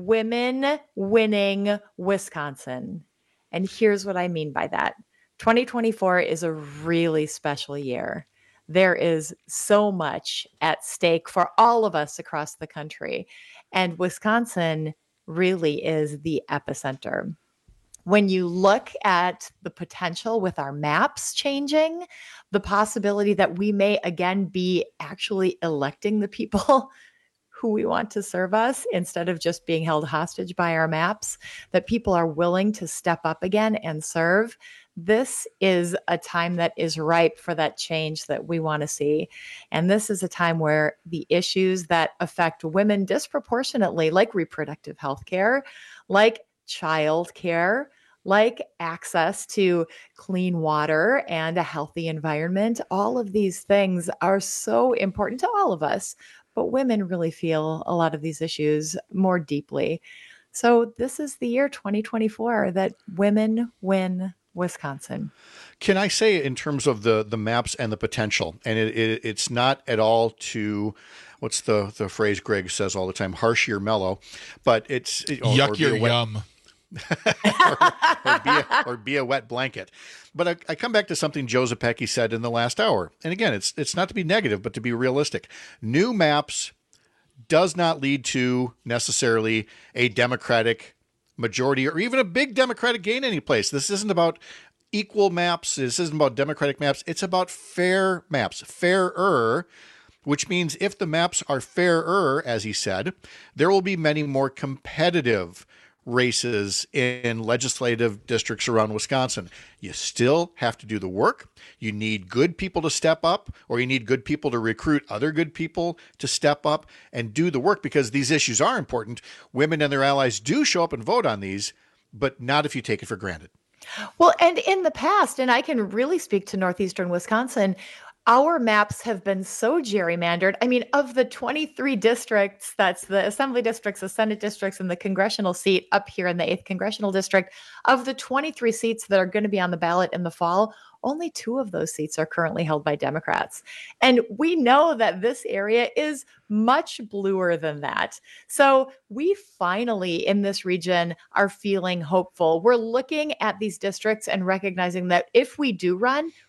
women winning Wisconsin. And here's what I mean by that. twenty twenty-four is a really special year. There is so much at stake for all of us across the country. And Wisconsin really is the epicenter. When you look at the potential with our maps changing, the possibility that we may again be actually electing the people who we want to serve us instead of just being held hostage by our maps, that people are willing to step up again and serve. This is a time that is ripe for that change that we want to see. And this is a time where the issues that affect women disproportionately, like reproductive health care, like child care, like access to clean water and a healthy environment, all of these things are so important to all of us. But women really feel a lot of these issues more deeply. So this is the year twenty twenty-four that women win Wisconsin. Can I say, in terms of the the maps and the potential, and it, it it's not at all to, what's the the phrase Greg says all the time, harsh your mellow, but it's or, Yuck or be your a wet- yum. or, or, be a, or be a wet blanket. But I, I come back to something Joe Zepecki said in the last hour. And again, it's it's not to be negative, but to be realistic. New maps does not lead to necessarily a Democratic majority or even a big Democratic gain any place. This isn't about equal maps. This isn't about Democratic maps. It's about fair maps, fairer, which means if the maps are fairer, as he said, there will be many more competitive races in legislative districts around Wisconsin. You still have to do the work. You need good people to step up, or you need good people to recruit other good people to step up and do the work, because these issues are important. Women and their allies do show up and vote on these, but not if you take it for granted. Well, and in the past, and I can really speak to Northeastern Wisconsin, our maps have been so gerrymandered. I mean, of the twenty-three districts, that's the assembly districts, the Senate districts, and the congressional seat up here in the eighth congressional district, of the twenty-three seats that are going to be on the ballot in the fall, only two of those seats are currently held by Democrats. And we know that this area is much bluer than that. So we finally in this region are feeling hopeful. We're looking at these districts and recognizing that if we do run,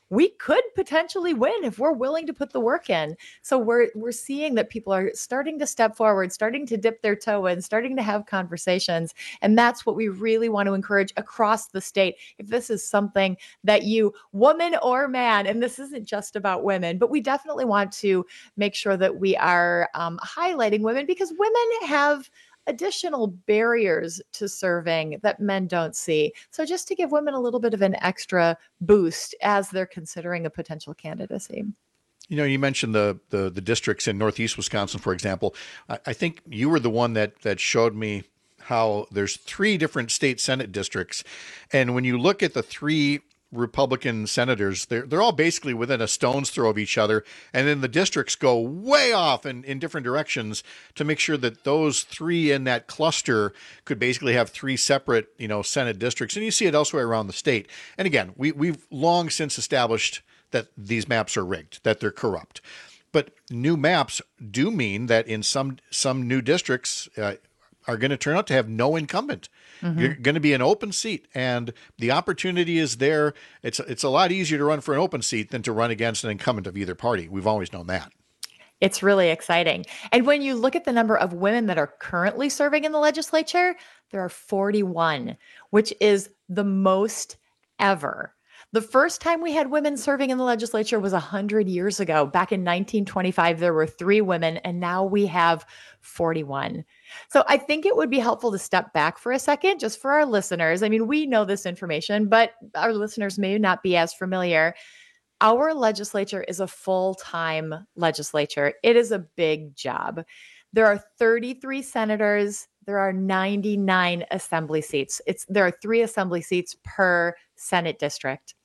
we could potentially win if we're willing to put the work in. So we're we're seeing that people are starting to step forward, starting to dip their toe in, starting to have conversations. And that's what we really want to encourage across the state. If this is something that you, woman or man, and this isn't just about women, but we definitely want to make sure that we are um, highlighting women, because women have additional barriers to serving that men don't see. So just to give women a little bit of an extra boost as they're considering a potential candidacy. You know, you mentioned the the, the districts in Northeast Wisconsin, for example. I, I think you were the one that that showed me how there's three different state Senate districts. And when you look at the three Republican senators, they're, they're all basically within a stone's throw of each other. And then the districts go way off in, in different directions to make sure that those three in that cluster could basically have three separate, you know, Senate districts. And you see it elsewhere around the state. And again, we, we've long since established that these maps are rigged, that they're corrupt. But new maps do mean that in some, some new districts, uh, are going to turn out to have no incumbent. Mm-hmm. You're going to be an open seat, and the opportunity is there. It's it's a lot easier to run for an open seat than to run against an incumbent of either party. We've always known that. It's really exciting. And when you look at the number of women that are currently serving in the legislature, there are forty-one, which is the most ever. The first time we had women serving in the legislature was one hundred years ago. Back in nineteen twenty-five, there were three women, and now we have forty-one. So I think it would be helpful to step back for a second, just for our listeners. I mean, we know this information, but our listeners may not be as familiar. Our legislature is a full-time legislature. It is a big job. There are thirty-three senators. There are ninety-nine assembly seats. It's there are three assembly seats per Senate district.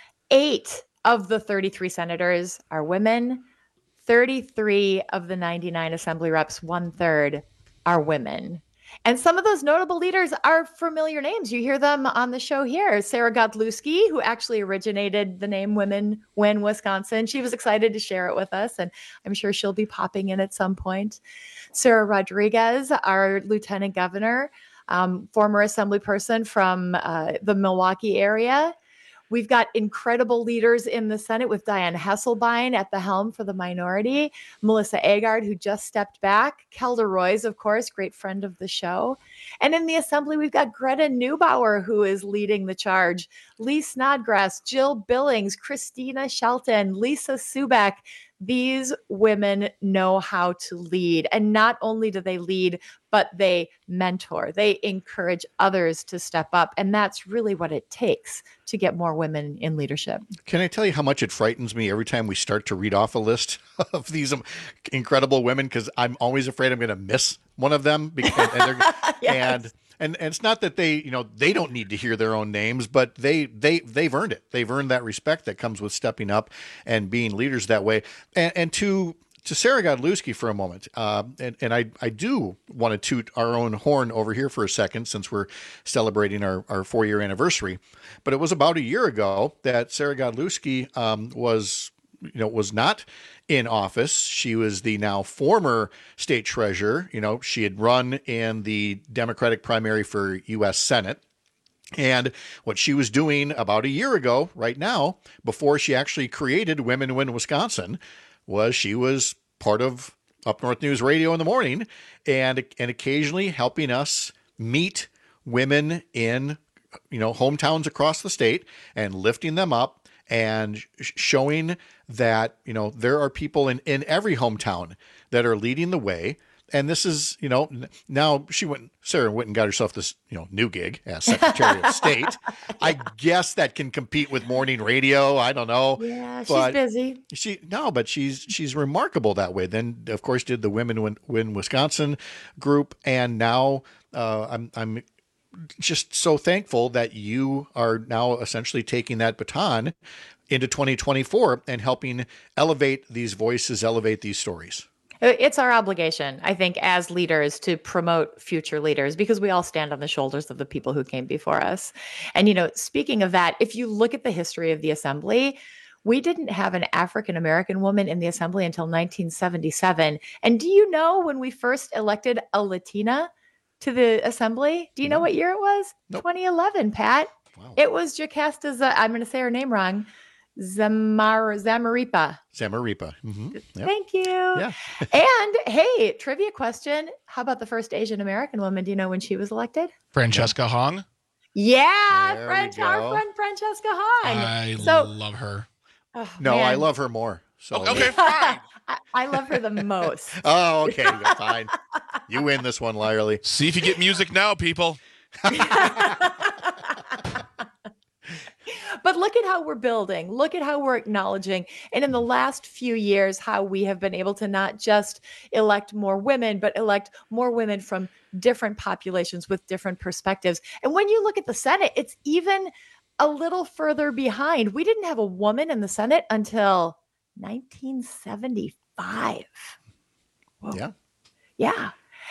Eight of the thirty-three senators are women. thirty-three of the ninety-nine assembly reps, one third, are women. And some of those notable leaders are familiar names. You hear them on the show here. Sarah Godlewski, who actually originated the name Women Win Wisconsin. She was excited to share it with us, and I'm sure she'll be popping in at some point. Sarah Rodriguez, our lieutenant governor, um, former assembly person from uh, the Milwaukee area. We've got incredible leaders in the Senate with Diane Hesselbein at the helm for the minority, Melissa Agard, who just stepped back, Kelda Roys, of course, great friend of the show. And in the Assembly, we've got Greta Neubauer, who is leading the charge, Lee Snodgrass, Jill Billings, Christina Shelton, Lisa Subak. These women know how to lead. And not only do they lead, but they mentor. They encourage others to step up. And that's really what it takes to get more women in leadership. Can I tell you how much it frightens me every time we start to read off a list of these incredible women? Because I'm always afraid I'm going to miss one of them. Because, and, yes. and And and it's not that they, you know, they don't need to hear their own names, but they they they've earned it. They've earned that respect that comes with stepping up and being leaders that way. And and to to Sarah Godlewski for a moment, uh, and and I I do want to toot our own horn over here for a second, since we're celebrating our our four year anniversary. But it was about a year ago that Sarah Godlewski um, was. you know, was not in office. She was the now former state treasurer. You know, she had run in the Democratic primary for U S Senate. And what she was doing about a year ago, right now, before she actually created Women Win Wisconsin, was she was part of Up North News Radio in the morning and, and occasionally helping us meet women in, you know, hometowns across the state and lifting them up and showing that, you know, there are people in, in every hometown that are leading the way. And this is, you know, now she went, Sarah went and got herself this, you know, new gig as Secretary of State. I guess that can compete with morning radio. I don't know. Yeah, but she's busy. She, no, but she's, she's remarkable that way. Then of course did the Women Win, Win Wisconsin group. And now uh, I'm, I'm, just so thankful that you are now essentially taking that baton into twenty twenty-four and helping elevate these voices, elevate these stories. It's our obligation, I think, as leaders to promote future leaders, because we all stand on the shoulders of the people who came before us. And, you know, speaking of that, if you look at the history of the Assembly, we didn't have an African-American woman in the Assembly until nineteen seventy-seven. And do you know when we first elected a Latina to the Assembly? Do you know what year it was? Nope. twenty eleven, Pat. Wow. It was Jocasta, I'm going to say her name wrong, Zamar Zamaripa. Zamaripa. Mm-hmm. Yep. Thank you. Yeah. And hey, trivia question. How about the first Asian American woman? Do you know when she was elected? Francesca Hong. Yeah, There French, we our go. friend Francesca Hong. I so, love her. oh, No, man. I love her more. So Okay, fine. I, I love her the most. Oh, okay. You're fine. You win this one, Lyerly. See if you get music now, people. But look at how we're building. Look at how we're acknowledging. And in the last few years, how we have been able to not just elect more women, but elect more women from different populations with different perspectives. And when you look at the Senate, it's even a little further behind. We didn't have a woman in the Senate until nineteen seventy-five. Whoa. Yeah. Yeah.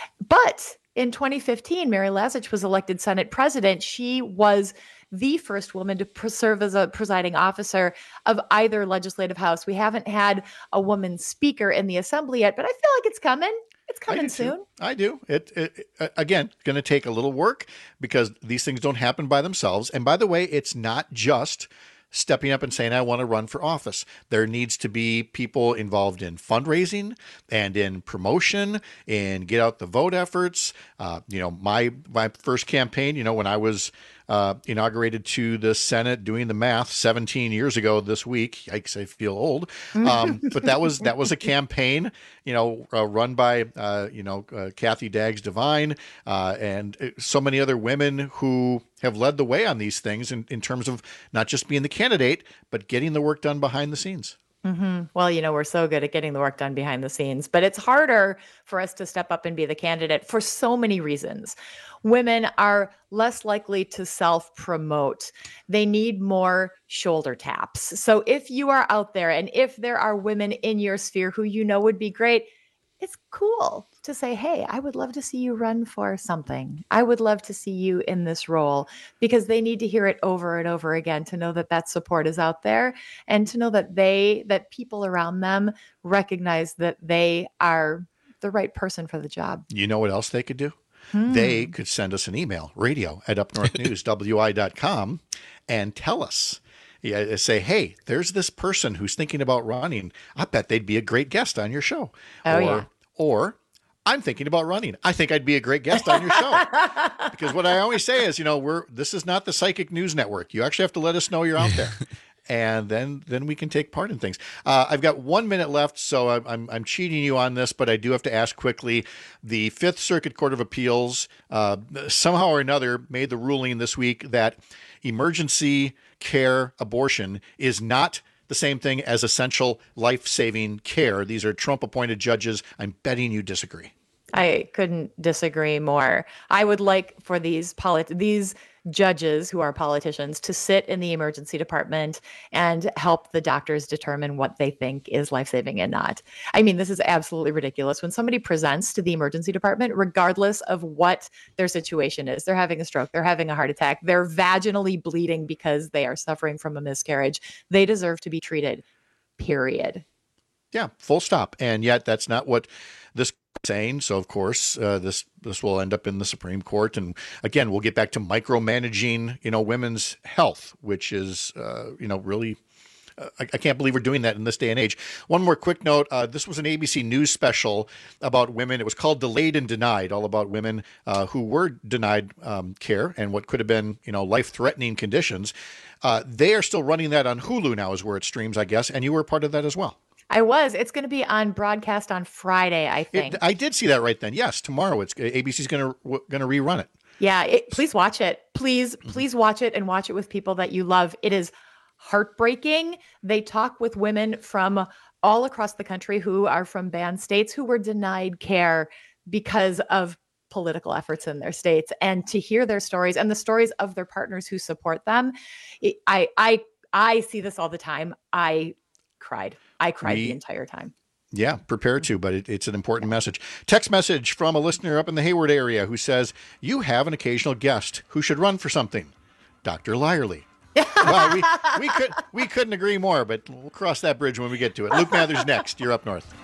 But in twenty fifteen, Mary Lazich was elected Senate president. She was the first woman to serve as a presiding officer of either legislative house. We haven't had a woman speaker in the assembly yet, but I feel like it's coming. It's coming soon. Too. I do. It, it, it again, going to take a little work because these things don't happen by themselves. And by the way, it's not just stepping up and saying, I want to run for office. There needs to be people involved in fundraising and in promotion and get out the vote efforts. Uh, you know, my, my first campaign, you know, when I was uh, inaugurated to the Senate, doing the math seventeen years ago this week, yikes, I feel old. Um, but that was, that was a campaign, you know, uh, run by, uh, you know, uh, Kathy Daggs Devine uh, and so many other women who have led the way on these things in, in terms of not just being the candidate, but getting the work done behind the scenes. Mm-hmm. Well, you know, we're so good at getting the work done behind the scenes, but it's harder for us to step up and be the candidate for so many reasons. Women are less likely to self-promote. They need more shoulder taps. So if you are out there and if there are women in your sphere who you know would be great, it's cool to say, hey, I would love to see you run for something. I would love to see you in this role, because they need to hear it over and over again to know that that support is out there and to know that they, that people around them recognize that they are the right person for the job. You know what else they could do? Hmm. They could send us an email, radio at up north news w i dot com, and tell us. Yeah, say, hey, there's this person who's thinking about running. I bet they'd be a great guest on your show. Oh, or, yeah. or I'm thinking about running. I think I'd be a great guest on your show. Because what I always say is, you know, we're this is not the Psychic News Network. You actually have to let us know you're out there. And then then we can take part in things. Uh, I've got one minute left, so I'm, I'm I'm cheating you on this, but I do have to ask quickly. The Fifth Circuit Court of Appeals uh, somehow or another made the ruling this week that emergency care abortion is not the same thing as essential life-saving care. These are Trump-appointed judges. I'm betting you disagree. I couldn't disagree more. I would like for these polit- these judges who are politicians to sit in the emergency department and help the doctors determine what they think is life-saving and not. I mean, this is absolutely ridiculous. When somebody presents to the emergency department, regardless of what their situation is, they're having a stroke, they're having a heart attack, they're vaginally bleeding because they are suffering from a miscarriage, they deserve to be treated, period. Yeah, full stop. And yet that's not what this is saying. So, of course, uh, this this will end up in the Supreme Court. And again, we'll get back to micromanaging, you know, women's health, which is, uh, you know, really, uh, I, I can't believe we're doing that in this day and age. One more quick note. Uh, this was an A B C News special about women. It was called Delayed and Denied, all about women uh, who were denied um, care and what could have been, you know, life-threatening conditions. Uh, they are still running that on Hulu now is where it streams, I guess. And you were part of that as well. I was. It's going to be on broadcast on Friday, I think. It, I did see that right then. Yes, tomorrow it's A B C's going to going to rerun it. Yeah, it, please watch it. Please, please watch it and watch it with people that you love. It is heartbreaking. They talk with women from all across the country who are from banned states who were denied care because of political efforts in their states, and to hear their stories and the stories of their partners who support them. It, I I I see this all the time. I cried. I cried we, the entire time. Yeah, prepare to, but it, it's an important message. Text message from a listener up in the Hayward area who says, you have an occasional guest who should run for something. Doctor Lyerly. Well, we, we, could, we couldn't agree more, but we'll cross that bridge when we get to it. Luke Mathers next. You're up north.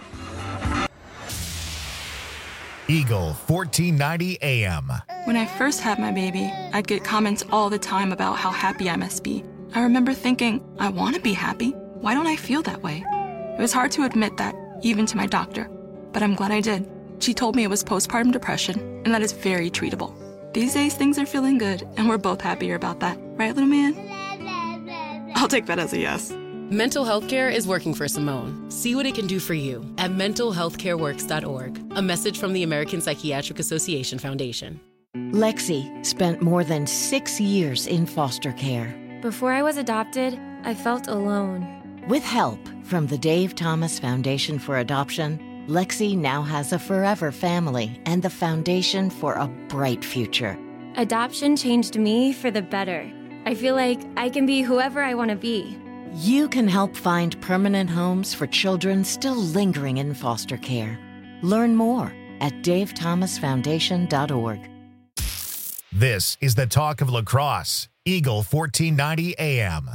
Eagle fourteen ninety A M. When I first had my baby, I'd get comments all the time about how happy I must be. I remember thinking, I want to be happy. Why don't I feel that way? It was hard to admit that, even to my doctor, but I'm glad I did. She told me it was postpartum depression, and that is very treatable. These days, things are feeling good, and we're both happier about that. Right, little man? I'll take that as a yes. Mental health care is working for Simone. See what it can do for you at mental health care works dot org. A message from the American Psychiatric Association Foundation. Lexi spent more than six years in foster care. Before I was adopted, I felt alone. With help from the Dave Thomas Foundation for Adoption, Lexi now has a forever family and the foundation for a bright future. Adoption changed me for the better. I feel like I can be whoever I want to be. You can help find permanent homes for children still lingering in foster care. Learn more at dave thomas foundation dot org. This is the talk of lacrosse. Eagle fourteen ninety A M.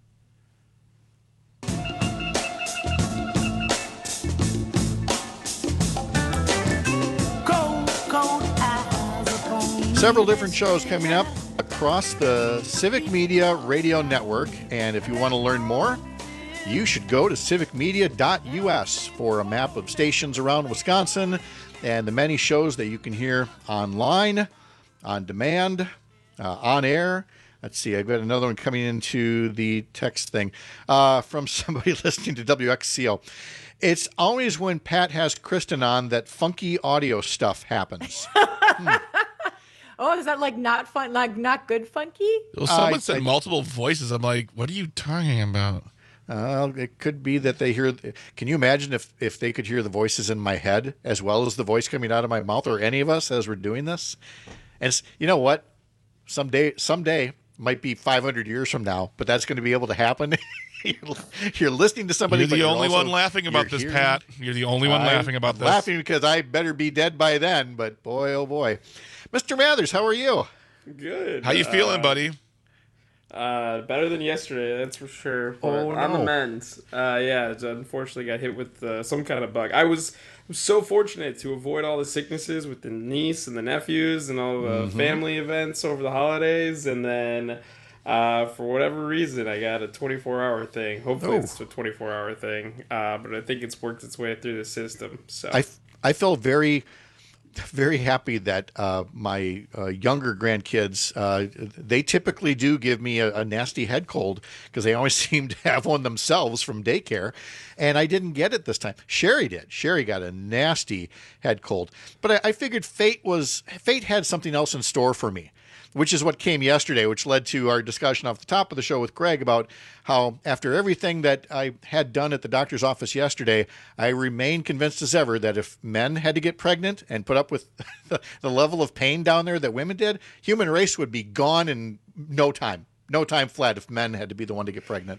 Several different shows coming up across the Civic Media Radio Network. And if you want to learn more, you should go to civic media dot u s for a map of stations around Wisconsin and the many shows that you can hear online, on demand, uh, on air. Let's see, I've got another one coming into the text thing uh, from somebody listening to W X C O. It's always when Pat has Kristen on that funky audio stuff happens. hmm. Oh, is that like not fun, like not good funky? Well, someone I- said I- multiple voices. I'm like, what are you talking about? Uh, it could be that they hear. Can you imagine if, if they could hear the voices in my head as well as the voice coming out of my mouth, or any of us as we're doing this? And it's, you know what? Someday, someday might be five hundred years from now, but that's going to be able to happen. you're, you're listening to somebody. You're but the only also- one laughing about you're this, hearing- Pat. You're the only one I'm laughing about this. Laughing because I better be dead by then. But boy, oh boy, Mister Mathers, how are you? Good. How you feeling, Uh, buddy? Uh, better than yesterday, that's for sure. But Oh, on the no. mend. Uh, yeah, it's unfortunately got hit with uh, some kind of bug. I was, was so fortunate to avoid all the sicknesses with the niece and the nephews and all the Mhm. family events over the holidays, and then uh, for whatever reason, I got a twenty-four hour thing. Hopefully, Oh. it's a twenty-four hour thing, uh, but I think it's worked its way through the system. So I, I felt very, very happy that uh, my uh, younger grandkids, uh, they typically do give me a, a nasty head cold because they always seem to have one themselves from daycare. And I didn't get it this time. Sherry did. Sherry got a nasty head cold. But I, I figured fate was fate had something else in store for me, which is what came yesterday, which led to our discussion off the top of the show with Greg about how after everything that I had done at the doctor's office yesterday, I remain convinced as ever that if men had to get pregnant and put up with the, the level of pain down there that women did, human race would be gone in no time. No time flat if men had to be the one to get pregnant.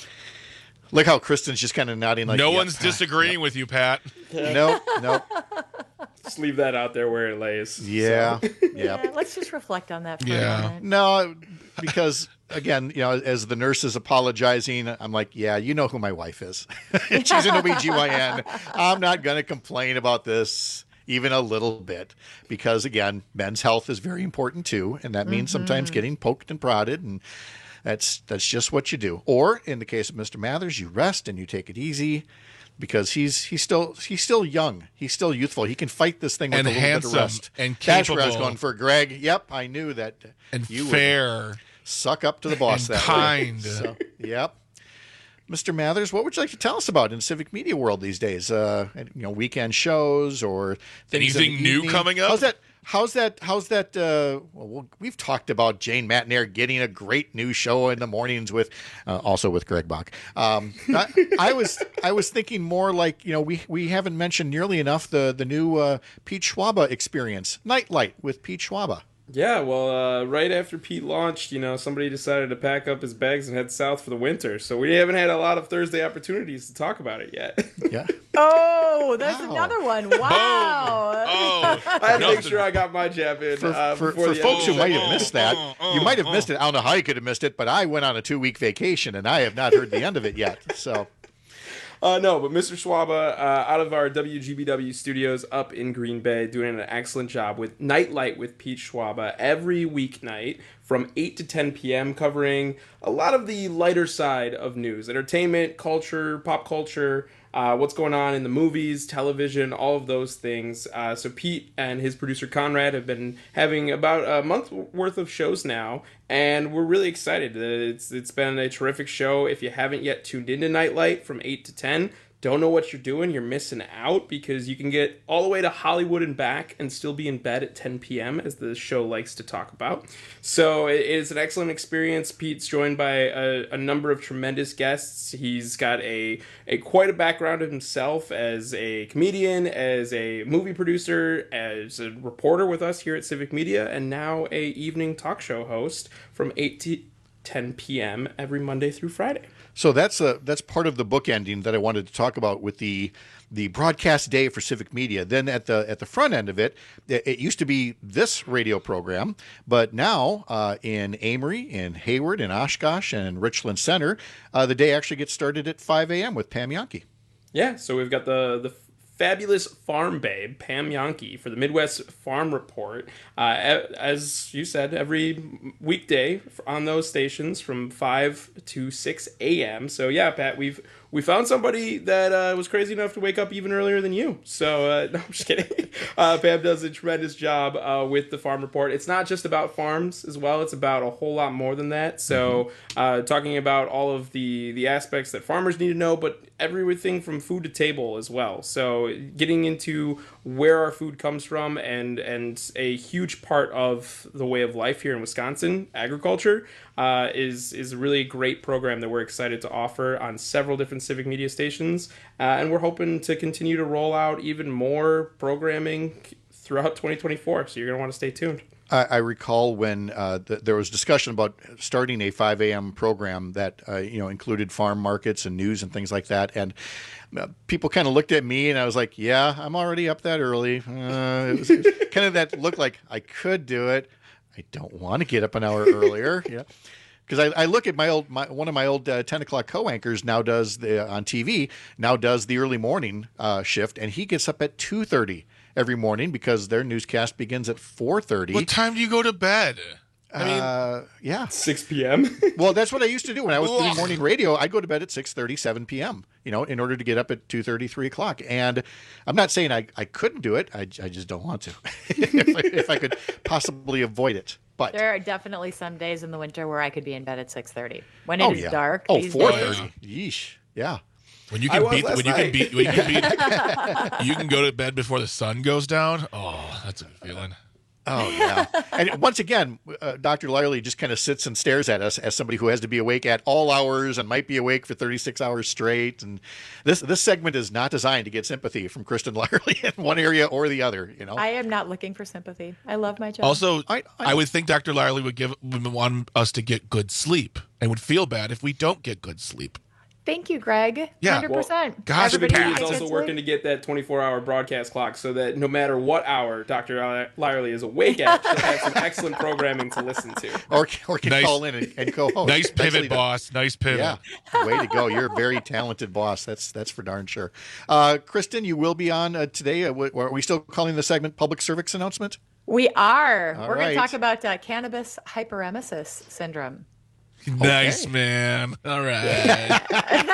Look how Kristen's just kind of nodding like, no yep, one's disagreeing with you, Pat. No, no. just leave that out there where it lays. Yeah, So. yeah. Yeah, let's just reflect on that for a moment. No, because again, you know, as the nurse is apologizing, I'm like, yeah, you know who my wife is. She's an O B G Y N. I'm not going to complain about this even a little bit because, again, men's health is very important too. And that means sometimes Mm-hmm. Mhm. getting poked and prodded. And that's that's just what you do. Or in the case of Mister Mathers, you rest and you take it easy. Because he's he's still he's still young, he's still youthful. He can fight this thing with And a little handsome bit of rest. and That's where I was capable. going for Greg. Yep, I knew that. And you would fair. suck up to the boss. And that kind. Way. So, yep. Mister Mathers, what would you like to tell us about in civic media world these days? Uh, you know, weekend shows or things in the Anything new evening? coming up? How's that? How's that? How's that? Uh, well, we've talked about Jane Matnair getting a great new show in the mornings with, uh, also with Greg Bach. Um, I, I was I was thinking more like, you know, we we haven't mentioned nearly enough the the new uh, Pete Schwaba experience, Nightlight with Pete Schwaba. Yeah, well, uh, right after Pete launched, you know, somebody decided to pack up his bags and head south for the winter. So we haven't had a lot of Thursday opportunities to talk about it yet. Yeah. Oh, there's another one. Wow. I had to make sure I got my jab in. For, uh, for, before for the folks end who of the might have segment. missed that, you might have missed it. I don't know how you could have missed it, but I went on a two-week vacation and I have not heard the end of it yet. So, Uh, no, but Mister Schwaba, uh, out of our W G B W studios up in Green Bay, doing an excellent job with Nightlight with Pete Schwaba every weeknight from eight to ten p.m., covering a lot of the lighter side of news, entertainment, culture, pop culture, uh, what's going on in the movies, television, all of those things. Uh, so Pete and his producer Conrad have been having about a month worth of shows now, and we're really excited. It's It's been a terrific show. If you haven't yet tuned into Nightlight from eight to ten, don't know what you're doing, you're missing out, because you can get all the way to Hollywood and back and still be in bed at ten p.m., as the show likes to talk about. So it is an excellent experience. Pete's joined by a, a number of tremendous guests. He's got a, a quite a background himself as a comedian, as a movie producer, as a reporter with us here at Civic Media, and now a evening talk show host from eight to ten p.m. every Monday through Friday. So that's a, that's part of the bookending that I wanted to talk about with the the broadcast day for Civic Media. Then at the at the front end of it, it used to be this radio program, but now uh, in Amory, in Hayward, in Oshkosh, and in Richland Center, uh, the day actually gets started at five a.m. with Pam Jahnke. Yeah, so we've got the the fabulous farm babe, Pam Jahnke, for the Midwest Farm Report. Uh, as you said, every weekday on those stations from five to six a.m. So yeah, Pat, we've we found somebody that uh, was crazy enough to wake up even earlier than you. So uh, no, I'm just kidding. Uh, Pam does a tremendous job uh, with the Farm Report. It's not just about farms as well. It's about a whole lot more than that. So uh, talking about all of the, the aspects that farmers need to know, but everything from food to table as well. So getting into where our food comes from, and, and a huge part of the way of life here in Wisconsin, agriculture, uh, is, is a really great program that we're excited to offer on several different Civic Media stations. Uh, and we're hoping to continue to roll out even more programming throughout twenty twenty-four. So you're going to want to stay tuned. I, I recall when uh, th- there was discussion about starting a five a.m. program that uh, you know included farm markets and news and things like that, and uh, people kind of looked at me, and I was like, "Yeah, I'm already up that early." Uh, it was, it was kind of that look like I could do it. I don't want to get up an hour earlier. Yeah. Because I, I look at my old, my, one of my old uh, ten o'clock co-anchors now does the on T V now does the early morning uh, shift, and he gets up at two thirty every morning because their newscast begins at four thirty. What time do you go to bed? I mean, uh, yeah, six p.m. Well, that's what I used to do when I was doing morning radio. I'd go to bed at six thirty, seven p.m. You know, in order to get up at two thirty, three o'clock. And I'm not saying I, I couldn't do it. I, I just don't want to. if, I, if I could possibly avoid it. But there are definitely some days in the winter where I could be in bed at six thirty when it oh, is yeah. dark. Oh, these four days. thirty. Yeesh. Yeah. When you can beat, when you can beat, when you can beat, you can go to bed before the sun goes down. Oh, that's a good feeling. Oh, yeah. And once again, uh, Doctor Lyerly just kind of sits and stares at us as somebody who has to be awake at all hours and might be awake for thirty-six hours straight. And this this segment is not designed to get sympathy from Kristen Lyerly in one area or the other. You know, I am not looking for sympathy. I love my job. Also, I, I, I would think Doctor Lyerly would give would want us to get good sleep and would feel bad if we don't get good sleep. Thank you, Greg. Yeah. one hundred percent. Well, gosh, Civic Media is also working to get that twenty-four hour broadcast clock so that no matter what hour Doctor Lyerly is awake at, she'll have some excellent programming to listen to. Or, or can nice, call in and, and co-host. Nice pivot, boss. Nice pivot. Yeah. Way to go. You're a very talented boss. That's that's for darn sure. Uh, Kristen, you will be on uh, today. Uh, w- are we still calling the segment Public Service Announcement? We are. All We're right. going to talk about uh, cannabis hyperemesis syndrome. Nice, Okay. man. All right.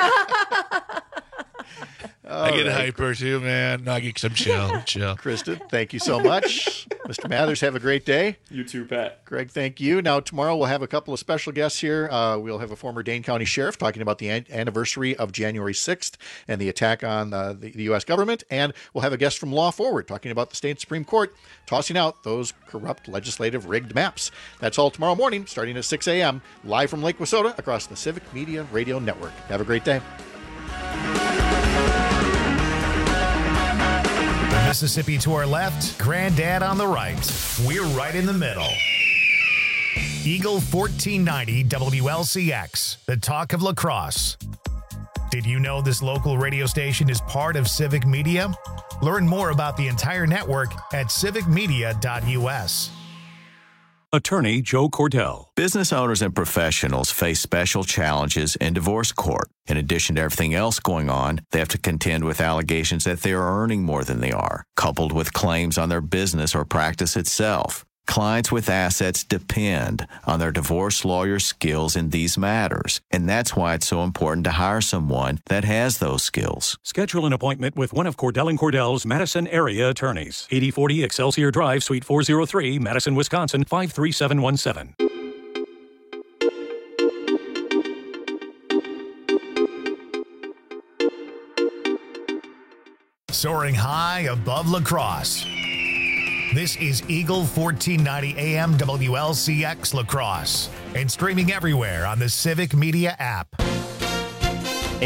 I get right. hyper too, man. No, I get some chill, chill. Kristen, thank you so much. Mister Mathers, have a great day. You too, Pat. Greg, thank you. Now, tomorrow we'll have a couple of special guests here. Uh, we'll have a former Dane County Sheriff talking about the an- anniversary of January sixth and the attack on uh, the, the U S government. And we'll have a guest from Law Forward talking about the state Supreme Court tossing out those corrupt legislative rigged maps. That's all tomorrow morning, starting at six a.m., live from Lake Wissota across the Civic Media Radio Network. Have a great day. Mississippi to our left, Granddad on the right. We're right in the middle. Eagle fourteen ninety W L C X, the talk of La Crosse. Did you know this local radio station is part of Civic Media? Learn more about the entire network at civic media dot U S. Attorney Joe Cordell. Business owners and professionals face special challenges in divorce court. In addition to everything else going on, they have to contend with allegations that they are earning more than they are, coupled with claims on their business or practice itself. Clients with assets depend on their divorce lawyer's skills in these matters, and that's why it's so important to hire someone that has those skills. Schedule an appointment with one of Cordell and Cordell's Madison area attorneys. eighty forty Excelsior Drive, Suite four oh three, Madison, Wisconsin, five three seven one seven. Soaring high above La Crosse. This is Eagle fourteen ninety A M W L C X La Crosse and streaming everywhere on the Civic Media app.